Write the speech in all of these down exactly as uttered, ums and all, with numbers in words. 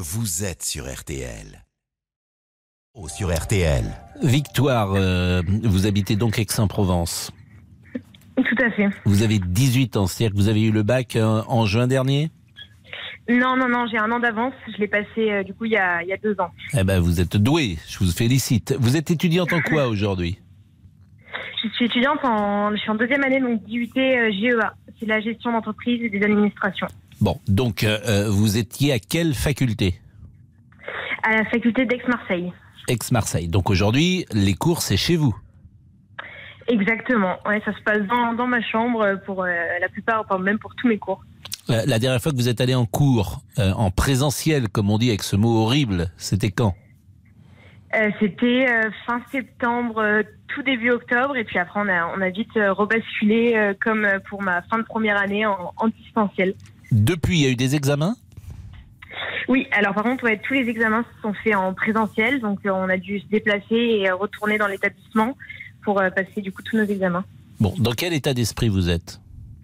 Vous êtes sur R T L. Oh, sur R T L. Victoire, euh, vous habitez donc Aix-en-Provence. Tout à fait. Vous avez dix-huit ans, c'est-à-dire que vous avez eu le bac euh, en juin dernier ? Non, non, non, j'ai un an d'avance. Je l'ai passé euh, du coup il y, a, il y a deux ans. Eh ben, vous êtes doué, je vous félicite. Vous êtes étudiante en quoi aujourd'hui ? Je suis étudiante en, je suis en deuxième année, donc D U T euh, G E A. C'est la gestion d'entreprise et des administrations. Bon, donc euh, vous étiez à quelle faculté ? À la faculté d'Aix-Marseille. Aix-Marseille. Donc aujourd'hui, les cours, c'est chez vous ? Exactement. Ouais, ça se passe dans, dans ma chambre pour euh, la plupart, enfin même pour tous mes cours. Euh, la dernière fois que vous êtes allé en cours, euh, en présentiel, comme on dit avec ce mot horrible, c'était quand ? Euh, c'était euh, fin septembre, euh, tout début octobre, et puis après on a, on a vite euh, rebasculé euh, comme pour ma fin de première année en, en distanciel. Depuis, il y a eu des examens ? Oui, alors par contre, ouais, tous les examens se sont faits en présentiel, donc euh, on a dû se déplacer et euh, retourner dans l'établissement pour euh, passer du coup tous nos examens. Bon, dans quel état d'esprit vous êtes ?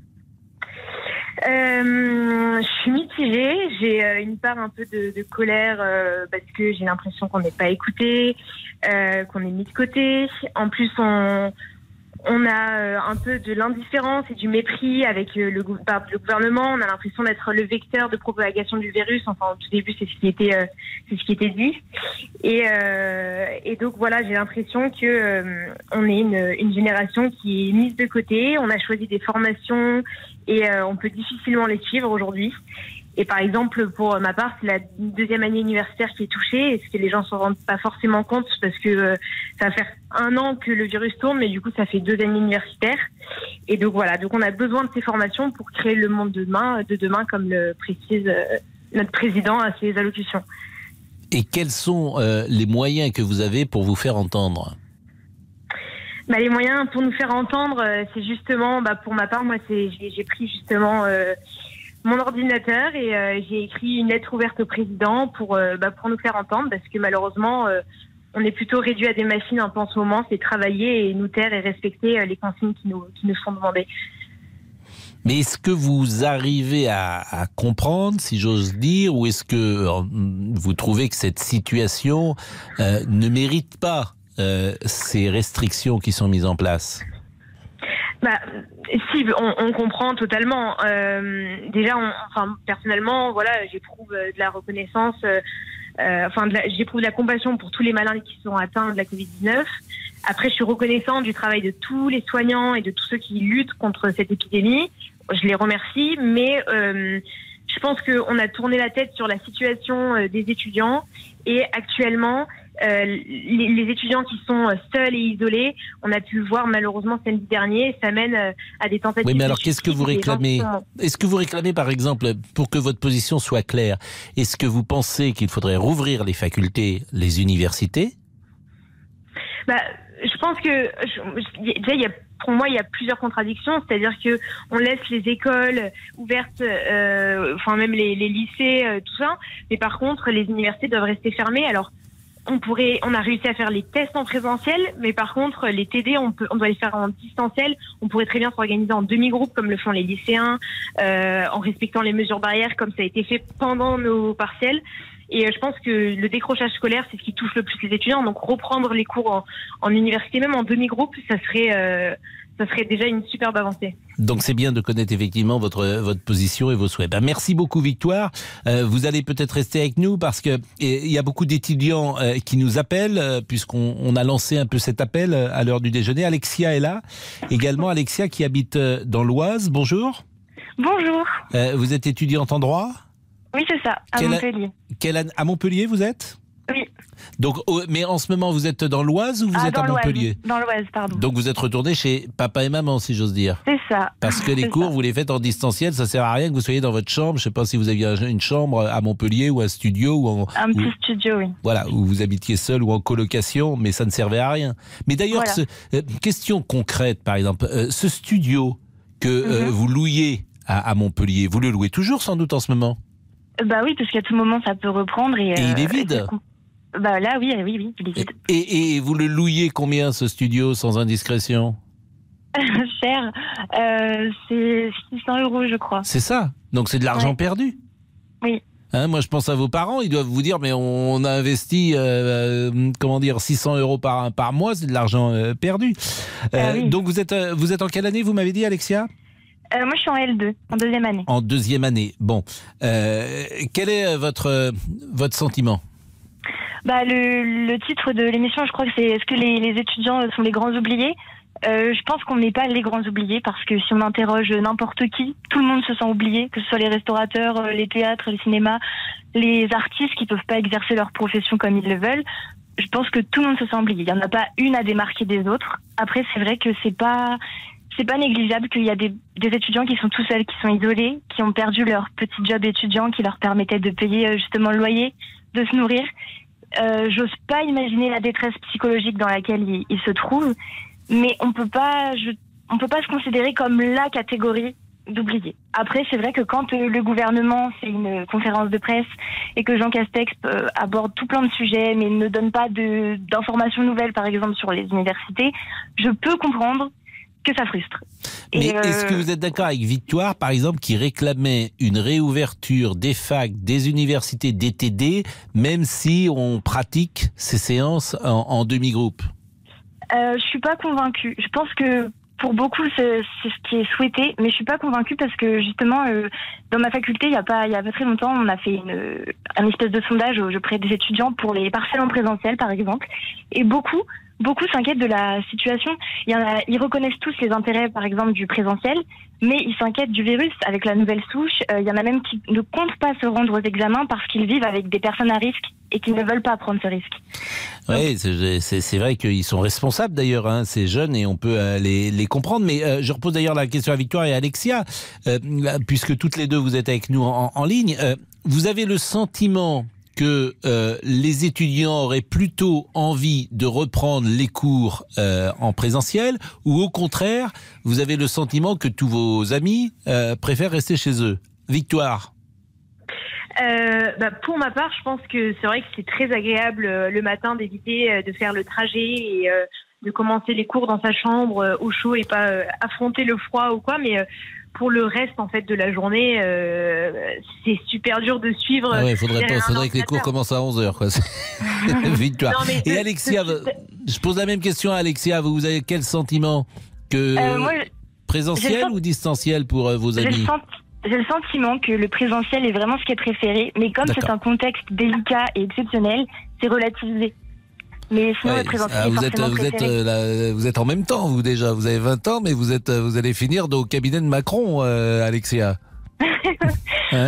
Euh, je suis mitigée, j'ai euh, une part un peu de, de colère euh, parce que j'ai l'impression qu'on n'est pas écouté, euh, qu'on est mis de côté. En plus, on, on a euh, un peu de l'indifférence et du mépris avec euh, le, gou- par le gouvernement. On a l'impression d'être le vecteur de propagation du virus. Enfin, au tout début, c'est ce qui était, euh, c'est ce qui était dit. Et, euh, et donc voilà, j'ai l'impression que euh, on est une, une génération qui est mise de côté. On a choisi des formations et euh, on peut difficilement les suivre aujourd'hui. Et par exemple, pour ma part, c'est la deuxième année universitaire qui est touchée, et ce que les gens ne se rendent pas forcément compte, parce que euh, ça va faire un an que le virus tourne, mais du coup, ça fait deux années universitaires. Et donc voilà, donc on a besoin de ces formations pour créer le monde de demain, de demain, comme le précise euh, notre président à ses allocutions. Et quels sont euh, les moyens que vous avez pour vous faire entendre ? Bah, les moyens pour nous faire entendre, euh, c'est justement, bah, pour ma part, moi, c'est, j'ai, j'ai pris justement euh, mon ordinateur et euh, j'ai écrit une lettre ouverte au président pour, euh, bah, pour nous faire entendre, parce que malheureusement, euh, on est plutôt réduit à des machines un peu en ce moment, c'est travailler et nous taire et respecter euh, les consignes qui nous, qui nous sont demandées. Mais est-ce que vous arrivez à, à comprendre, si j'ose dire, ou est-ce que euh, vous trouvez que cette situation euh, ne mérite pas euh, ces restrictions qui sont mises en place ? Bah, si, on, on comprend totalement. Euh, déjà, on, enfin, personnellement, voilà, j'éprouve de la reconnaissance, euh, euh, enfin, de la, j'éprouve de la compassion pour tous les malades qui sont atteints de la covid dix-neuf. Après, je suis reconnaissante du travail de tous les soignants et de tous ceux qui luttent contre cette épidémie. Je les remercie, mais euh, je pense qu'on a tourné la tête sur la situation euh, des étudiants et actuellement, euh, les, les étudiants qui sont seuls et isolés, on a pu le voir malheureusement samedi dernier, ça mène euh, à des tentatives. Oui, mais alors de qu'est-ce que vous suicide, réclamez ? sont... Est-ce que vous réclamez, par exemple, pour que votre position soit claire, est-ce que vous pensez qu'il faudrait rouvrir les facultés, les universités ? Bah, je pense que je, déjà il y a pour moi il y a plusieurs contradictions, c'est-à-dire que on laisse les écoles ouvertes, euh, enfin même les, les lycées, euh, tout ça, mais par contre les universités doivent rester fermées. Alors on pourrait, on a réussi à faire les tests en présentiel, mais par contre les T D on peut, on doit les faire en distanciel. On pourrait très bien s'organiser en demi-groupe comme le font les lycéens, euh, en respectant les mesures barrières comme ça a été fait pendant nos partiels. Et je pense que le décrochage scolaire, c'est ce qui touche le plus les étudiants. Donc reprendre les cours en, en université, même en demi-groupe, ça serait, euh, ça serait déjà une superbe avancée. Donc c'est bien de connaître effectivement votre votre position et vos souhaits. Ben, merci beaucoup Victoire. Euh, vous allez peut-être rester avec nous parce que il y a beaucoup d'étudiants euh, qui nous appellent euh, puisqu'on on a lancé un peu cet appel à l'heure du déjeuner. Alexia est là également. Alexia qui habite dans l'Oise. Bonjour. Bonjour. Euh, vous êtes étudiante en droit ? Oui, c'est ça, à Quelle Montpellier. A... Quelle an... À Montpellier, vous êtes ? Oui. Donc, oh, mais en ce moment, vous êtes dans l'Oise ou vous ah, êtes à Montpellier ? Dans l'Oise, pardon. Donc, vous êtes retourné chez papa et maman, si j'ose dire. C'est ça. Parce que les c'est cours, ça. vous les faites en distanciel, ça sert à rien que vous soyez dans votre chambre. Je ne sais pas si vous aviez une chambre à Montpellier ou un studio ou en, un petit ou, studio, oui. Voilà, où vous habitiez seul ou en colocation, mais ça ne servait à rien. Mais d'ailleurs, Voilà. ce, euh, question concrète, par exemple, euh, ce studio que euh, mm-hmm. vous louiez à, à Montpellier, vous le louez toujours sans doute en ce moment ? Bah oui, parce qu'à tout moment, ça peut reprendre. Et, et euh, il est vide. Et bah là, oui, oui, oui, il est vide. Et, et vous le louiez combien, ce studio, sans indiscrétion ? Cher, euh, c'est six cents euros, je crois. C'est ça. Donc c'est de l'argent ouais. perdu. Oui. Hein, moi, je pense à vos parents. Ils doivent vous dire, mais on a investi, euh, comment dire, six cents euros par, par mois. C'est de l'argent euh, perdu. Euh, ah, oui. Donc, vous êtes, vous êtes en quelle année, vous m'avez dit, Alexia ? euh, Moi, je suis en L deux, en deuxième année. En deuxième année. Bon. Euh, quel est votre, votre sentiment ? Bah, le, le titre de l'émission, je crois que c'est « Est-ce que les, les étudiants sont les grands oubliés ?» Euh, je pense qu'on n'est pas les grands oubliés parce que si on interroge n'importe qui, tout le monde se sent oublié, que ce soit les restaurateurs, les théâtres, les cinémas, les artistes qui peuvent pas exercer leur profession comme ils le veulent. Je pense que tout le monde se sent oublié. Il n'y en a pas une à démarquer des autres. Après, c'est vrai que c'est pas, c'est pas négligeable qu'il y a des, des étudiants qui sont tout seuls, qui sont isolés, qui ont perdu leur petit job étudiant qui leur permettait de payer justement le loyer, de se nourrir. Euh, j'ose pas imaginer la détresse psychologique dans laquelle ils, ils se trouvent. Mais on peut pas, je, on peut pas se considérer comme la catégorie d'oubliés. Après, c'est vrai que quand euh, le gouvernement fait une conférence de presse et que Jean Castex euh, aborde tout plein de sujets, mais ne donne pas de, d'informations nouvelles, par exemple sur les universités, je peux comprendre que ça frustre. Mais et, euh... est-ce que vous êtes d'accord avec Victoire, par exemple, qui réclamait une réouverture des facs, des universités, des T D, même si on pratique ces séances en, en demi-groupe ? Euh, je suis pas convaincue. Je pense que pour beaucoup c'est, c'est ce qui est souhaité, mais je suis pas convaincue parce que justement euh, dans ma faculté il y a pas il y a pas très longtemps on a fait une un espèce de sondage auprès des étudiants pour les partiels en présentiel par exemple, et beaucoup Beaucoup s'inquiètent de la situation. Il y en a, ils reconnaissent tous les intérêts, par exemple, du présentiel, mais ils s'inquiètent du virus avec la nouvelle souche. Euh, il y en a même qui ne comptent pas se rendre aux examens parce qu'ils vivent avec des personnes à risque et qui ne veulent pas prendre ce risque. Oui, c'est, c'est, c'est vrai qu'ils sont responsables d'ailleurs, hein, ces jeunes, et on peut euh, les, les comprendre. Mais euh, je repose d'ailleurs la question à Victoire et à Alexia, euh, puisque toutes les deux vous êtes avec nous en, en ligne. Euh, vous avez le sentiment que euh, les étudiants auraient plutôt envie de reprendre les cours euh, en présentiel, ou au contraire, vous avez le sentiment que tous vos amis euh, préfèrent rester chez eux ? Victoire ? Euh, bah, pour ma part, je pense que c'est vrai que c'est très agréable euh, le matin d'éviter euh, de faire le trajet et euh, de commencer les cours dans sa chambre euh, au chaud et pas euh, affronter le froid ou quoi, mais euh, pour le reste en fait de la journée, euh, c'est super dur de suivre. Ah ouais, faudrait pas, faudrait que les cours commencent à onze heures, quoi. Victoire. Non, mais et c'est, Alexia, c'est... je pose la même question à Alexia. Vous avez quel sentiment que euh, moi, présentiel ou distanciel pour euh, vos amis ? J'ai le, sent... j'ai le sentiment que le présentiel est vraiment ce qui est préféré, mais comme D'accord. c'est un contexte délicat et exceptionnel, c'est relativisé. Mais sinon, ouais, le présentiel ah, vous est êtes, forcément vous êtes, préféré. euh, là, vous êtes en même temps, vous déjà. Vous avez vingt ans, mais vous êtes, vous allez finir au cabinet de Macron, euh, Alexia. Hein ?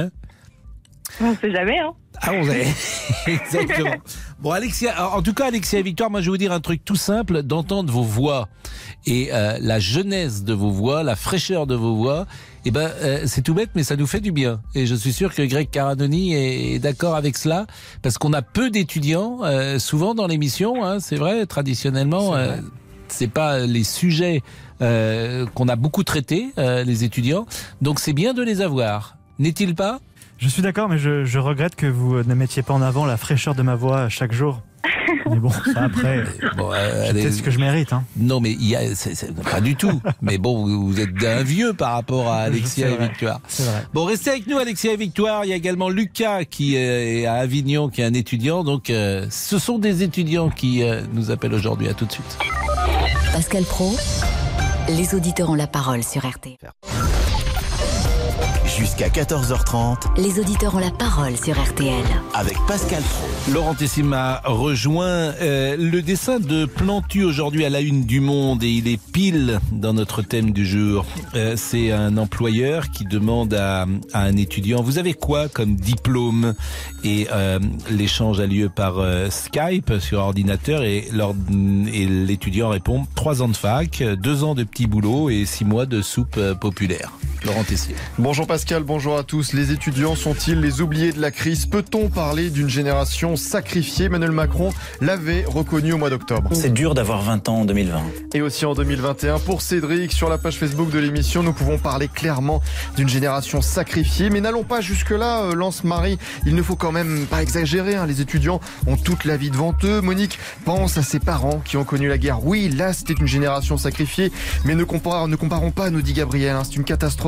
On ne sait jamais, hein. Ah, on sait. Exactement. Bon, Alexia, en tout cas, Alexia et Victoire, moi, je vais vous dire un truc tout simple, d'entendre vos voix et euh, la jeunesse de vos voix, la fraîcheur de vos voix. Eh ben, euh, c'est tout bête, mais ça nous fait du bien. Et je suis sûr que Greg Caradoni est, est d'accord avec cela, parce qu'on a peu d'étudiants, euh, souvent dans l'émission, hein, c'est vrai, traditionnellement, c'est, vrai. Euh, c'est pas les sujets euh, qu'on a beaucoup traités, euh, les étudiants. Donc c'est bien de les avoir, n'est-il pas ? Je suis d'accord, mais je, je regrette que vous ne mettiez pas en avant la fraîcheur de ma voix chaque jour. Mais bon, ça après, bon, euh, c'est peut-être ce que je mérite. Hein. Non, mais il y a, c'est, c'est, pas du tout. Mais bon, vous, vous êtes un vieux par rapport à Alexia et Victoire. C'est vrai. Bon, restez avec nous, Alexia et Victoire. Il y a également Lucas qui est à Avignon, qui est un étudiant. Donc, euh, ce sont des étudiants qui euh, nous appellent aujourd'hui. À tout de suite. Pascal Praud, les auditeurs ont la parole sur R T L. Jusqu'à quatorze heures trente. Les auditeurs ont la parole sur R T L. Avec Pascal Praud. Laurent Tessier m'a rejoint. Euh, le dessin de Plantu aujourd'hui à la une du Monde, et il est pile dans notre thème du jour. Euh, c'est un employeur qui demande à, à un étudiant, vous avez quoi comme diplôme ? Et euh, l'échange a lieu par euh, Skype sur ordinateur, et, leur, et l'étudiant répond trois ans de fac, deux ans de petit boulot et six mois de soupe euh, populaire. Laurent Tessier. Bonjour Pascal, bonjour à tous. Les étudiants sont-ils les oubliés de la crise ? Peut-on parler d'une génération sacrifiée ? Emmanuel Macron l'avait reconnu au mois d'octobre. C'est dur d'avoir vingt ans en deux mille vingt. Et aussi en deux mille vingt et un, pour Cédric, sur la page Facebook de l'émission, nous pouvons parler clairement d'une génération sacrifiée. Mais n'allons pas jusque-là, lance Marie. Il ne faut quand même pas exagérer, hein. Les étudiants ont toute la vie devant eux. Monique pense à ses parents qui ont connu la guerre. Oui, là, c'était une génération sacrifiée. Mais ne, compare, ne comparons pas, nous dit Gabriel. Hein. C'est une catastrophe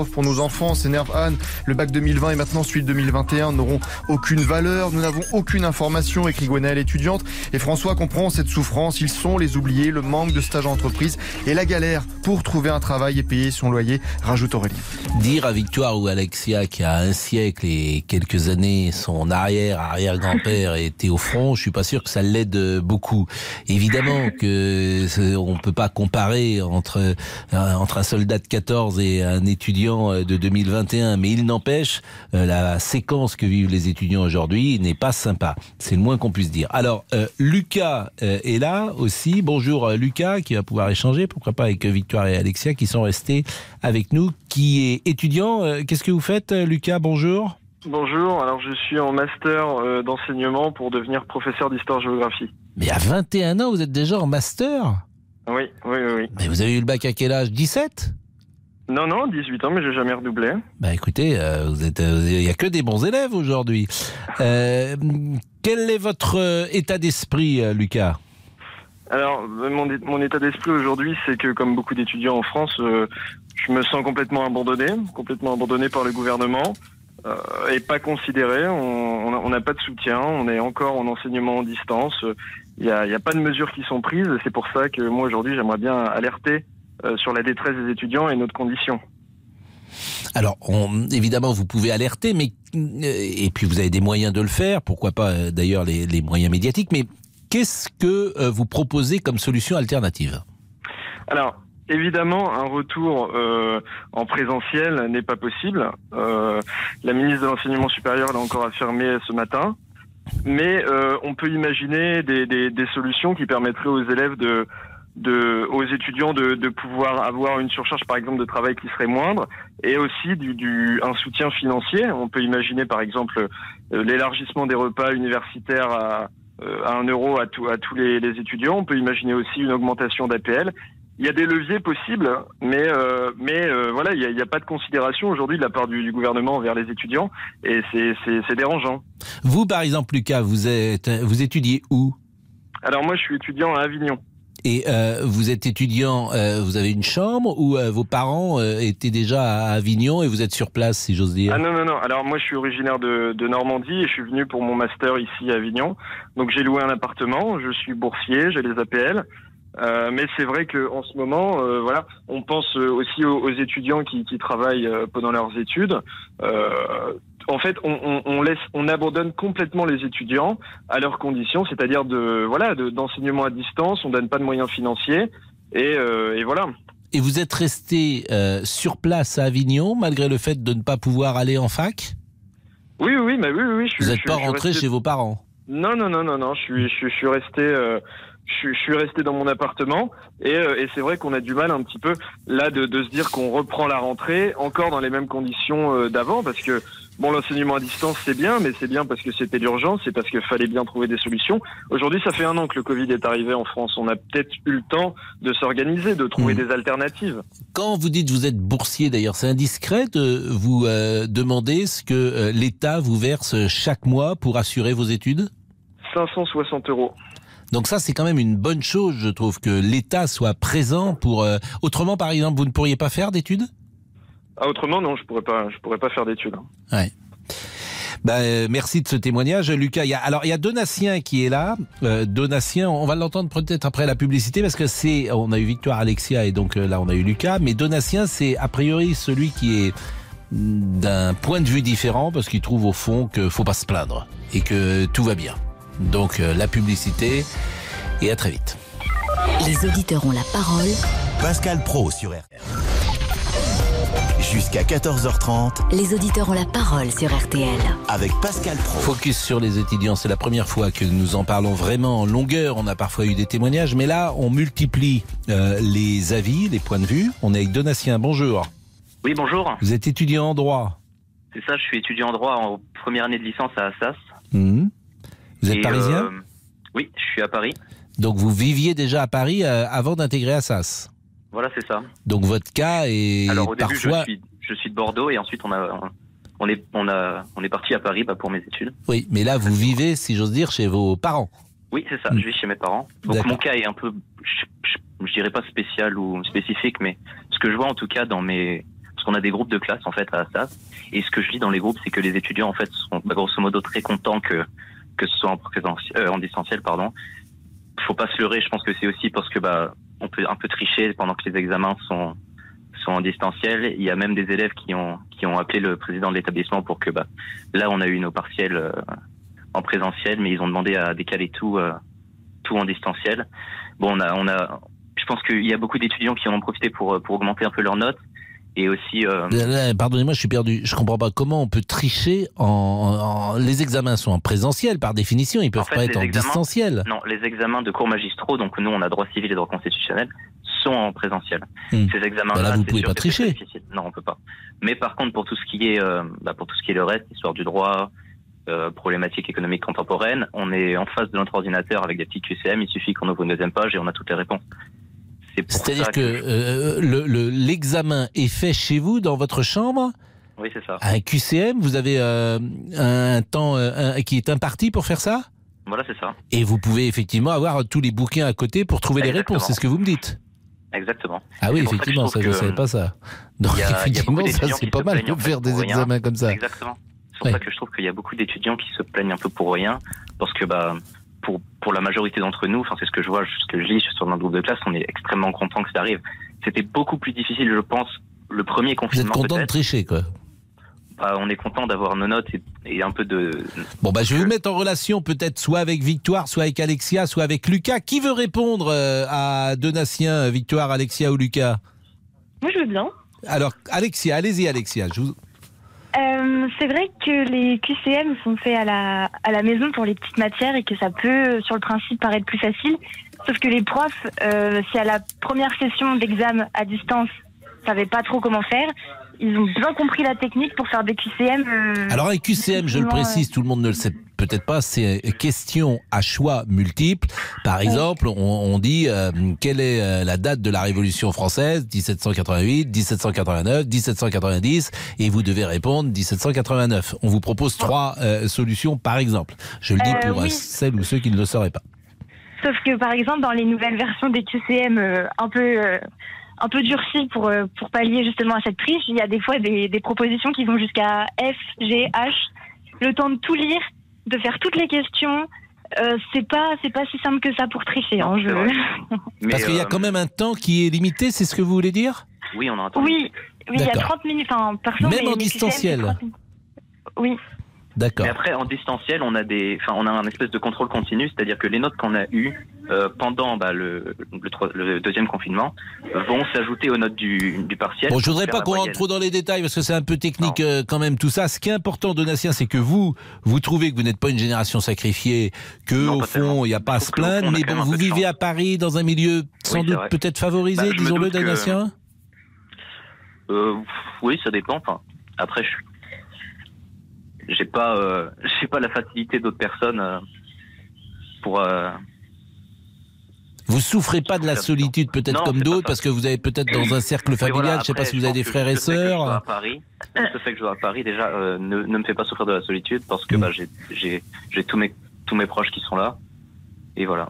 catastrophe pour nos enfants, s'énerve Anne. Le bac deux mille vingt et maintenant celui de deux mille vingt et un n'auront aucune valeur. Nous n'avons aucune information, écrit Gwenaëlle, étudiante. Et François comprend cette souffrance. Ils sont les oubliés, le manque de stage en entreprise et la galère pour trouver un travail et payer son loyer, rajoute Aurélie. Dire à Victoire ou Alexia qui a un siècle et quelques années, son arrière-arrière-grand-père était au front, je suis pas sûr que ça l'aide beaucoup. Évidemment que on peut pas comparer entre, entre un soldat de quatorze et un étudiant de deux mille vingt et un, mais il n'empêche, la séquence que vivent les étudiants aujourd'hui n'est pas sympa. C'est le moins qu'on puisse dire. Alors, euh, Lucas euh, est là aussi. Bonjour euh, Lucas, qui va pouvoir échanger, pourquoi pas avec Victoire et Alexia, qui sont restés avec nous, qui est étudiant. Euh, qu'est-ce que vous faites, Lucas? Bonjour. Bonjour, alors je suis en master euh, d'enseignement pour devenir professeur d'histoire-géographie. Mais à vingt et un ans, vous êtes déjà en master? Oui, oui, oui, oui. Mais vous avez eu le bac à quel âge? dix-sept? Non, non, dix-huit ans, mais j'ai jamais redoublé. Bah écoutez, euh, vous êtes, il y a que des bons élèves aujourd'hui. Euh, quel est votre euh, état d'esprit, euh, Lucas? Alors, mon, mon état d'esprit aujourd'hui, c'est que comme beaucoup d'étudiants en France, euh, je me sens complètement abandonné, complètement abandonné par le gouvernement euh, et pas considéré. On n'a pas de soutien, on est encore en enseignement en distance. Il n'y a, y a pas de mesures qui sont prises. C'est pour ça que moi aujourd'hui, j'aimerais bien alerter Euh, sur la détresse des étudiants et notre condition. Alors, on, évidemment, vous pouvez alerter, mais euh, et puis vous avez des moyens de le faire, pourquoi pas euh, d'ailleurs les, les moyens médiatiques, mais qu'est-ce que euh, vous proposez comme solution alternative? Alors, évidemment, un retour euh, en présentiel n'est pas possible. Euh, la ministre de l'Enseignement supérieur l'a encore affirmé ce matin, mais euh, on peut imaginer des, des, des solutions qui permettraient aux élèves de de aux étudiants de, de pouvoir avoir une surcharge par exemple de travail qui serait moindre et aussi du, du un soutien financier. On peut imaginer par exemple euh, l'élargissement des repas universitaires à, euh, à un euro à, tout, à tous les, les étudiants. On peut imaginer aussi une augmentation d'A P L. Il y a des leviers possibles, mais euh, mais euh, voilà, il n'y a, a pas de considération aujourd'hui de la part du, du gouvernement envers les étudiants et c'est, c'est, c'est dérangeant. Vous par exemple Lucas, vous êtes vous étudiez où? Alors moi je suis étudiant à Avignon. Et euh, vous êtes étudiant, euh, vous avez une chambre ou euh, vos parents euh, étaient déjà à Avignon et vous êtes sur place, si j'ose dire? Ah non, non, non. Alors moi, je suis originaire de, de Normandie et je suis venu pour mon master ici à Avignon. Donc j'ai loué un appartement, je suis boursier, j'ai les A P L. Euh, mais c'est vrai que en ce moment, euh, voilà, on pense aussi aux, aux étudiants qui, qui travaillent euh, pendant leurs études. Euh, en fait, on, on, on laisse, on abandonne complètement les étudiants à leurs conditions, c'est-à-dire de, voilà, de, d'enseignement à distance. On donne pas de moyens financiers et, euh, et voilà. Et vous êtes resté euh, sur place à Avignon malgré le fait de ne pas pouvoir aller en fac? Oui, oui, mais oui, oui. oui je, vous n'êtes pas je, rentré resté... chez vos parents? Non, non, non, non, non. Je suis, je, je suis resté. Euh... Je, je suis resté dans mon appartement et, euh, et c'est vrai qu'on a du mal un petit peu là de, de se dire qu'on reprend la rentrée encore dans les mêmes conditions euh, d'avant parce que bon l'enseignement à distance c'est bien mais c'est bien parce que c'était l'urgence, c'est parce qu'il fallait bien trouver des solutions. Aujourd'hui ça fait un an que le Covid est arrivé en France, on a peut-être eu le temps de s'organiser, de trouver mmh. des alternatives. Quand vous dites vous êtes boursier d'ailleurs, c'est indiscret de vous euh, demander ce que euh, l'État vous verse chaque mois pour assurer vos études? cinq cent soixante euros. Donc ça, c'est quand même une bonne chose, je trouve, que l'État soit présent pour... Euh... Autrement, par exemple, vous ne pourriez pas faire d'études? Ah, autrement, non, je pourrais pas, je pourrais pas faire d'études. Ouais. Bah, euh, merci de ce témoignage, Lucas. Il y a, alors, il y a Donatien qui est là. Euh, Donatien, on va l'entendre peut-être après la publicité, parce que c'est... On a eu Victoire, Alexia, et donc euh, là, on a eu Lucas. Mais Donatien, c'est a priori celui qui est d'un point de vue différent, parce qu'il trouve au fond qu'il faut pas se plaindre, et que tout va bien. Donc euh, la publicité et à très vite. Les auditeurs ont la parole. Pascal Praud sur R T L. Jusqu'à quatorze heures trente. Les auditeurs ont la parole sur R T L. Avec Pascal Praud. Focus sur les étudiants, c'est la première fois que nous en parlons vraiment en longueur. On a parfois eu des témoignages, mais là on multiplie euh, les avis, les points de vue. On est avec Donatien, bonjour. Oui, bonjour. Vous êtes étudiant en droit? C'est ça, je suis étudiant en droit en première année de licence à Assas. Mmh. Vous êtes Et parisien? euh, Oui, je suis à Paris. Donc vous viviez déjà à Paris euh, avant d'intégrer Assas? Voilà, c'est ça. Donc votre cas est Alors au début, parfois... je suis, je suis de Bordeaux et ensuite on a, on est, on a, on est parti à Paris bah, pour mes études. Oui, mais là vous vivez, si j'ose dire, chez vos parents? Oui, c'est ça. Mmh. Je vis chez mes parents. Donc D'accord. Mon cas est un peu, je, je, je dirais pas spécial ou spécifique, mais ce que je vois en tout cas dans mes, parce qu'on a des groupes de classe en fait à Assas, et ce que je lis dans les groupes, c'est que les étudiants en fait sont bah, grosso modo très contents que que ce soit en présentiel, euh, en distanciel, pardon. Faut pas se leurrer, je pense que c'est aussi parce que bah on peut un peu tricher pendant que les examens sont sont en distanciel. Il y a même des élèves qui ont qui ont appelé le président de l'établissement pour que bah là on a eu nos partiels euh, en présentiel, mais ils ont demandé à décaler tout euh, tout en distanciel. Bon, on a on a je pense qu'il y a beaucoup d'étudiants qui en ont profité pour pour augmenter un peu leurs notes. Et aussi. Euh... Pardonnez-moi, je suis perdu. Je comprends pas comment on peut tricher en, en... Les examens sont en présentiel par définition. Ils peuvent en fait, pas être en examens, distanciel. Non, les examens de cours magistraux, donc nous on a droit civil et droit constitutionnel, sont en présentiel. Hum. Ces examens-là, bah là, vous pouvez pas tricher. Non, on peut pas. Mais par contre, pour tout ce qui est, euh, bah, pour tout ce qui est le reste, histoire du droit, euh, problématiques économiques contemporaines, on est en face de notre ordinateur avec des petits Q C M. Il suffit qu'on ouvre une deuxième page et on a toutes les réponses. C'est-à-dire que, que euh, le, le, l'examen est fait chez vous, dans votre chambre. Oui, c'est ça. Un Q C M, vous avez euh, un temps euh, un, qui est imparti pour faire ça. Voilà, c'est ça. Et vous pouvez effectivement avoir tous les bouquins à côté pour trouver Exactement. les réponses, c'est ce que vous me dites. Exactement. Ah oui, effectivement, ça, ça je ne savais pas ça. Donc y a, effectivement, ça c'est pas mal de faire des examens rien. comme ça. Exactement. C'est pour ouais. ça que je trouve qu'il y a beaucoup d'étudiants qui se plaignent un peu pour rien, parce que bah pour pour la majorité d'entre nous, enfin c'est ce que je vois, ce que je lis sur notre groupe de classe, on est extrêmement content que ça arrive. C'était beaucoup plus difficile, je pense, le premier confinement. Vous êtes content de tricher, quoi. Bah, on est content d'avoir nos notes et, et un peu de. Bon bah je vais vous mettre en relation peut-être soit avec Victoire, soit avec Alexia, soit avec Lucas. Qui veut répondre euh, à Donatien, Victoire, Alexia ou Lucas? Moi je veux bien. Alors Alexia, allez-y Alexia. Je vous... Euh, c'est vrai que les Q C M sont faits à la, à la maison pour les petites matières et que ça peut, sur le principe, paraître plus facile. Sauf que les profs, euh, si à la première session d'examen à distance, ne savaient pas trop comment faire, ils ont bien compris la technique pour faire des Q C M. Euh, Alors un Q C M, je le précise, tout le monde ne le sait peut-être pas, c'est question à choix multiples. Par exemple, on, on dit euh, quelle est la date de la Révolution française, dix-sept cent quatre-vingt-huit, dix-sept cent quatre-vingt-neuf, dix-sept cent quatre-vingt-dix, et vous devez répondre dix-sept cent quatre-vingt-neuf. On vous propose trois euh, solutions par exemple. Je le dis euh, pour oui. celles ou ceux qui ne le sauraient pas. Sauf que par exemple, dans les nouvelles versions des Q C M euh, un peu... Euh, un peu durci pour euh, pour pallier justement à cette triche, il y a des fois des, des propositions qui vont jusqu'à F, G, H. Le temps de tout lire, de faire toutes les questions, euh, c'est pas c'est pas si simple que ça pour tricher. Non, hein, je... Parce qu'il y a quand même un temps qui est limité, c'est ce que vous voulez dire? Oui, on a un temps. Oui, oui, il y a trente minutes. Enfin, perso, même les, en les distanciel. Oui. D'accord. Mais après, en distanciel, on a des, enfin, on a un espèce de contrôle continu, c'est-à-dire que les notes qu'on a eues euh, pendant bah, le, le, le deuxième confinement vont s'ajouter aux notes du, du partiel. Bon, je voudrais pas qu'on rentre trop dans les détails parce que c'est un peu technique euh, quand même tout ça. Ce qui est important, Donatien, c'est que vous, vous trouvez que vous n'êtes pas une génération sacrifiée, que non, au fond il n'y a pas à se plaindre, mais bon, vous vivez à Paris dans un milieu sans oui, doute peut-être favorisé, bah, disons-le, Donatien. Que... Euh, oui, ça dépend. Enfin, après, je suis j'ai pas euh, j'ai pas la facilité d'autres personnes euh, pour euh... Vous souffrez pas de la solitude peut-être non, comme d'autres parce que vous avez peut-être dans un cercle familial, oui, voilà, après, je sais pas si vous avez des frères et sœurs. À Paris, le fait que je sois à Paris déjà euh, ne, ne me fait pas souffrir de la solitude parce que mmh. bah j'ai j'ai j'ai tous mes tous mes proches qui sont là et voilà.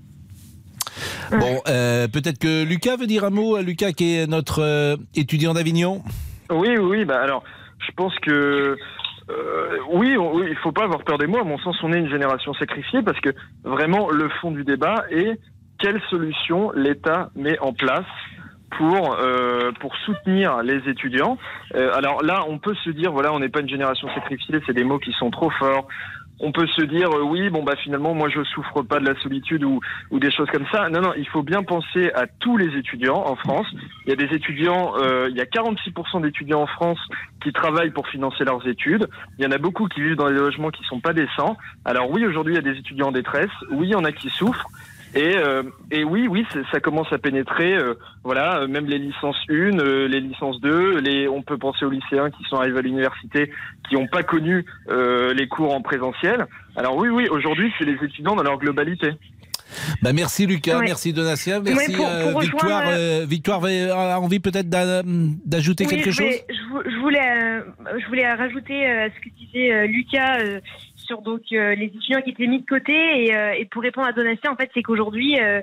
Bon, euh, peut-être que Lucas veut dire un mot, Lucas qui est notre euh, étudiant d'Avignon. Oui oui bah alors je pense que Euh, oui, on, oui, il faut pas avoir peur des mots. À mon sens, on est une génération sacrifiée parce que vraiment le fond du débat est quelle solution l'État met en place pour euh, pour soutenir les étudiants. Euh, alors là, on peut se dire voilà, on n'est pas une génération sacrifiée, c'est des mots qui sont trop forts. On peut se dire euh, oui, bon bah finalement moi je souffre pas de la solitude ou ou des choses comme ça. Non non, il faut bien penser à tous les étudiants en France. Il y a des étudiants, euh, il y a quarante-six pour cent d'étudiants en France qui travaillent pour financer leurs études. Il y en a beaucoup qui vivent dans des logements qui sont pas décents. Alors oui, aujourd'hui il y a des étudiants en détresse. Oui, il y en a qui souffrent. Et, euh, et oui, oui, ça commence à pénétrer. Euh, voilà, euh, même les licences un, euh, les licences deux. Les, on peut penser aux lycéens qui sont arrivés à l'université, qui n'ont pas connu euh, les cours en présentiel. Alors oui, oui, aujourd'hui, c'est les étudiants dans leur globalité. Bah merci Lucas, oui. Merci Donatien, merci ouais, pour, pour euh, Victoire. Euh, Victoire a envie peut-être d'ajouter oui, quelque je voulais, chose. Je voulais, euh, je voulais rajouter euh, ce que disait euh, Lucas. Euh, sur donc euh, les étudiants qui étaient mis de côté et, euh, et pour répondre à Donatien, en fait, c'est qu'aujourd'hui, euh,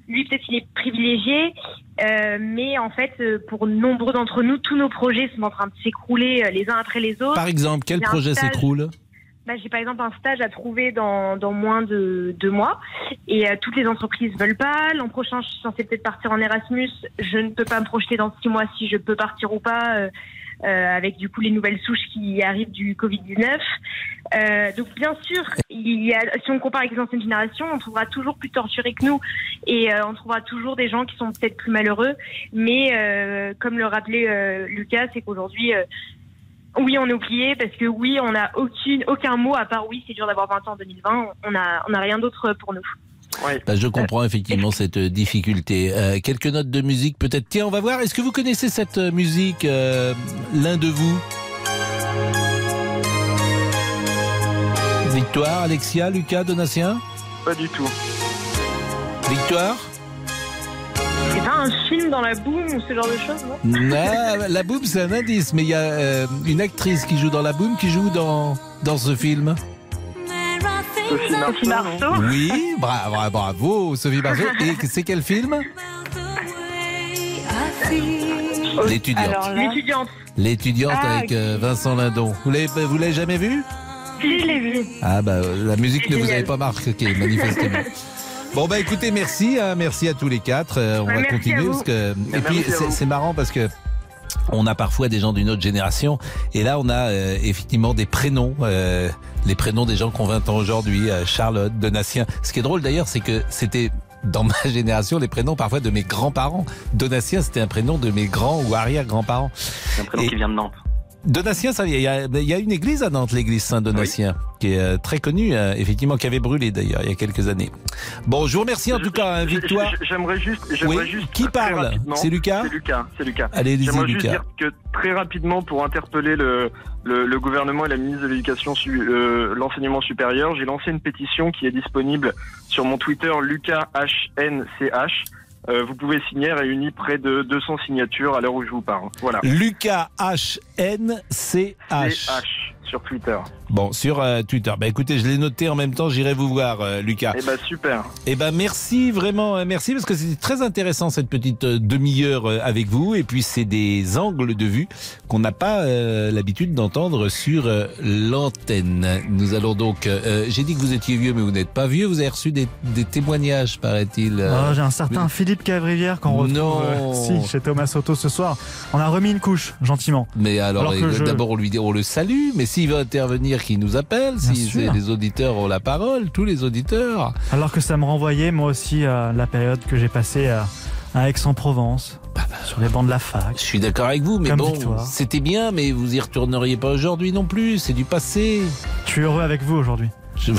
lui, peut-être qu'il est privilégié, euh, mais en fait, pour nombreux d'entre nous, tous nos projets sont en train de s'écrouler les uns après les autres. Par exemple, quel projet s'écroule ? Bah, j'ai par exemple un stage à trouver dans, dans moins de deux mois et euh, toutes les entreprises veulent pas. L'an prochain, je suis censée peut-être partir en Erasmus. Je ne peux pas me projeter dans six mois si je peux partir ou pas, euh, euh, avec du coup les nouvelles souches qui arrivent du covid dix-neuf. Euh, donc bien sûr, il y a, si on compare avec les anciennes générations, on trouvera toujours plus torturés que nous et euh, on trouvera toujours des gens qui sont peut-être plus malheureux. Mais euh, comme le rappelait euh, Lucas, c'est qu'aujourd'hui... Euh, Oui, on est oublié parce que oui, on n'a aucune, aucun mot à part oui, c'est dur d'avoir vingt ans en deux mille vingt. On n'a on a rien d'autre pour nous. Ouais. Bah, je comprends effectivement cette difficulté. Euh, quelques notes de musique peut-être. Tiens, on va voir. Est-ce que vous connaissez cette musique, euh, l'un de vous ? Victoire, Alexia, Lucas, Donatien ? Pas du tout. Victoire ? C'est pas un film dans la boum ou ce genre de choses, non ? Non, la boum c'est un indice, mais il y a euh, une actrice qui joue dans la boum qui joue dans, dans ce film. Sophie Marceau. Sophie Marceau. Oui, bravo, bravo Sophie Marceau. Et c'est quel film ? L'étudiante. Alors là... L'étudiante. L'étudiante Ah, avec okay. euh, Vincent Lindon. Vous l'avez, vous l'avez jamais vu ? Si, je l'ai vu. Ah bah la musique C'est ne vous génial. avait pas marqué, manifestement. Bon bah écoutez, merci, hein, merci à tous les quatre. Euh, on Ouais, va merci continuer à vous. parce que et puis Merci à c'est, vous. c'est marrant parce que on a parfois des gens d'une autre génération et là on a euh, effectivement des prénoms, euh, les prénoms des gens qui ont vingt ans aujourd'hui, euh, Charlotte, Donatien. Ce qui est drôle d'ailleurs, c'est que c'était dans ma génération les prénoms parfois de mes grands-parents. Donatien, c'était un prénom de mes grands ou arrière-grands-parents. C'est un prénom Et- qui vient de Nantes. Donatien, ça, il y a, il y a une église à Nantes, l'église Saint-Donatien, oui. qui est euh, très connue, euh, effectivement, qui avait brûlé d'ailleurs il y a quelques années. Bon, je vous remercie en tout cas, hein, Victoire. J'aimerais juste, j'aimerais Oui. juste Qui très parle ? rapidement- C'est Lucas ? C'est Lucas, c'est Lucas. Allez-y, J'aimerais juste Lucas. dire que très rapidement, pour interpeller le, le, le gouvernement et la ministre de l'Éducation, su- euh, l'enseignement supérieur, j'ai lancé une pétition qui est disponible sur mon Twitter Lucas H N C H. Euh, vous pouvez signer, réuni près de deux cents signatures à l'heure où je vous parle. Voilà. Lucas H N C H. C H sur Twitter. Bon, sur euh, Twitter. Bah écoutez, je l'ai noté en même temps, j'irai vous voir, euh, Lucas. Eh ben super. Eh ben merci, vraiment, euh, merci, parce que c'était très intéressant cette petite euh, demi-heure euh, avec vous. Et puis c'est des angles de vue qu'on n'a pas euh, l'habitude d'entendre sur euh, l'antenne. Nous allons donc... Euh, j'ai dit que vous étiez vieux, mais vous n'êtes pas vieux. Vous avez reçu des, des témoignages, paraît-il. euh, Oh, j'ai un certain mais- Philippe Cavrivière qu'on retrouve Non. euh, si, chez Thomas Soto ce soir. On a remis une couche, gentiment. Mais alors, Alors que euh, je- d'abord on lui dit, on le salue, mais s'il veut intervenir, qu'il nous appelle. Bien Si sûr. c'est les auditeurs ont la parole, tous les auditeurs. Alors que ça me renvoyait moi aussi à la période que j'ai passée à, à Aix-en-Provence, sur les bancs de la fac. Je suis d'accord avec vous, mais Comme bon, Victoire. c'était bien, mais vous y retourneriez pas aujourd'hui non plus. C'est du passé. Je suis heureux avec vous aujourd'hui. Je-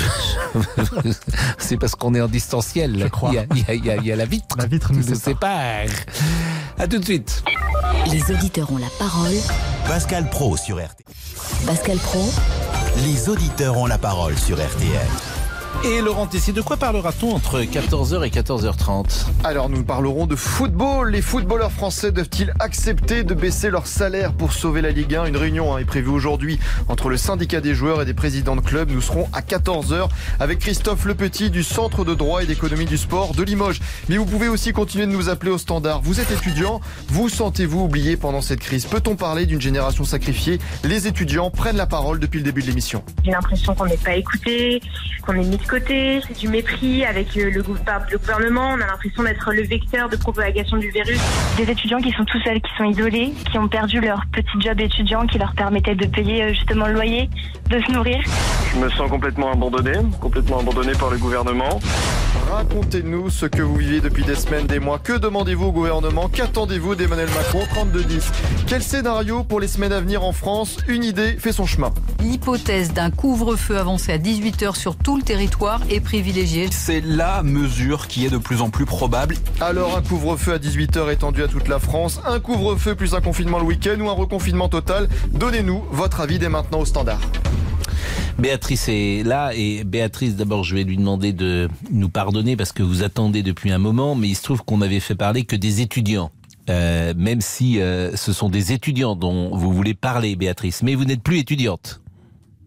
c'est parce qu'on est en distanciel. Je crois. Il y a, il y a- il y a- il y a la vitre. La vitre nous qui nous sépare. sépare. À tout de suite. Les auditeurs ont la parole. Pascal Pro sur R T L. Pascal Pro, Les auditeurs ont la parole sur R T L. Et Laurent Tessier, de quoi parlera-t-on entre quatorze heures et quatorze heures trente ? Alors nous parlerons de football. Les footballeurs français doivent-ils accepter de baisser leur salaire pour sauver la Ligue un ? Une réunion est prévue aujourd'hui entre le syndicat des joueurs et des présidents de clubs. Nous serons à quatorze heures avec Christophe Lepetit du Centre de droit et d'économie du sport de Limoges. Mais vous pouvez aussi continuer de nous appeler au standard. Vous êtes étudiant, vous sentez-vous oublié pendant cette crise ? Peut-on parler d'une génération sacrifiée ? Les étudiants prennent la parole depuis le début de l'émission. J'ai l'impression qu'on n'est pas écouté, qu'on est mis de côté, c'est du mépris avec euh, le, gouv- le gouvernement. On a l'impression d'être le vecteur de propagation du virus. Des étudiants qui sont tout seuls, qui sont isolés, qui ont perdu leur petit job étudiant qui leur permettait de payer euh, justement le loyer, de se nourrir. Je me sens complètement abandonné, complètement abandonné par le gouvernement. Racontez-nous ce que vous vivez depuis des semaines, des mois. Que demandez-vous au gouvernement ? Qu'attendez-vous d'Emmanuel Macron ? trente-deux dix. Quel scénario pour les semaines à venir en France ? Une idée fait son chemin. L'hypothèse d'un couvre-feu avancé à dix-huit heures sur tout le territoire est privilégiée. C'est la mesure qui est de plus en plus probable. Alors un couvre-feu à dix-huit heures étendu à toute la France, un couvre-feu plus un confinement le week-end ou un reconfinement total ? Donnez-nous votre avis dès maintenant au standard. Béatrice est là et Béatrice, d'abord je vais lui demander de nous pardonner parce que vous attendez depuis un moment, mais il se trouve qu'on avait fait parler que des étudiants. Euh, même si euh, ce sont des étudiants dont vous voulez parler, Béatrice, mais vous n'êtes plus étudiante.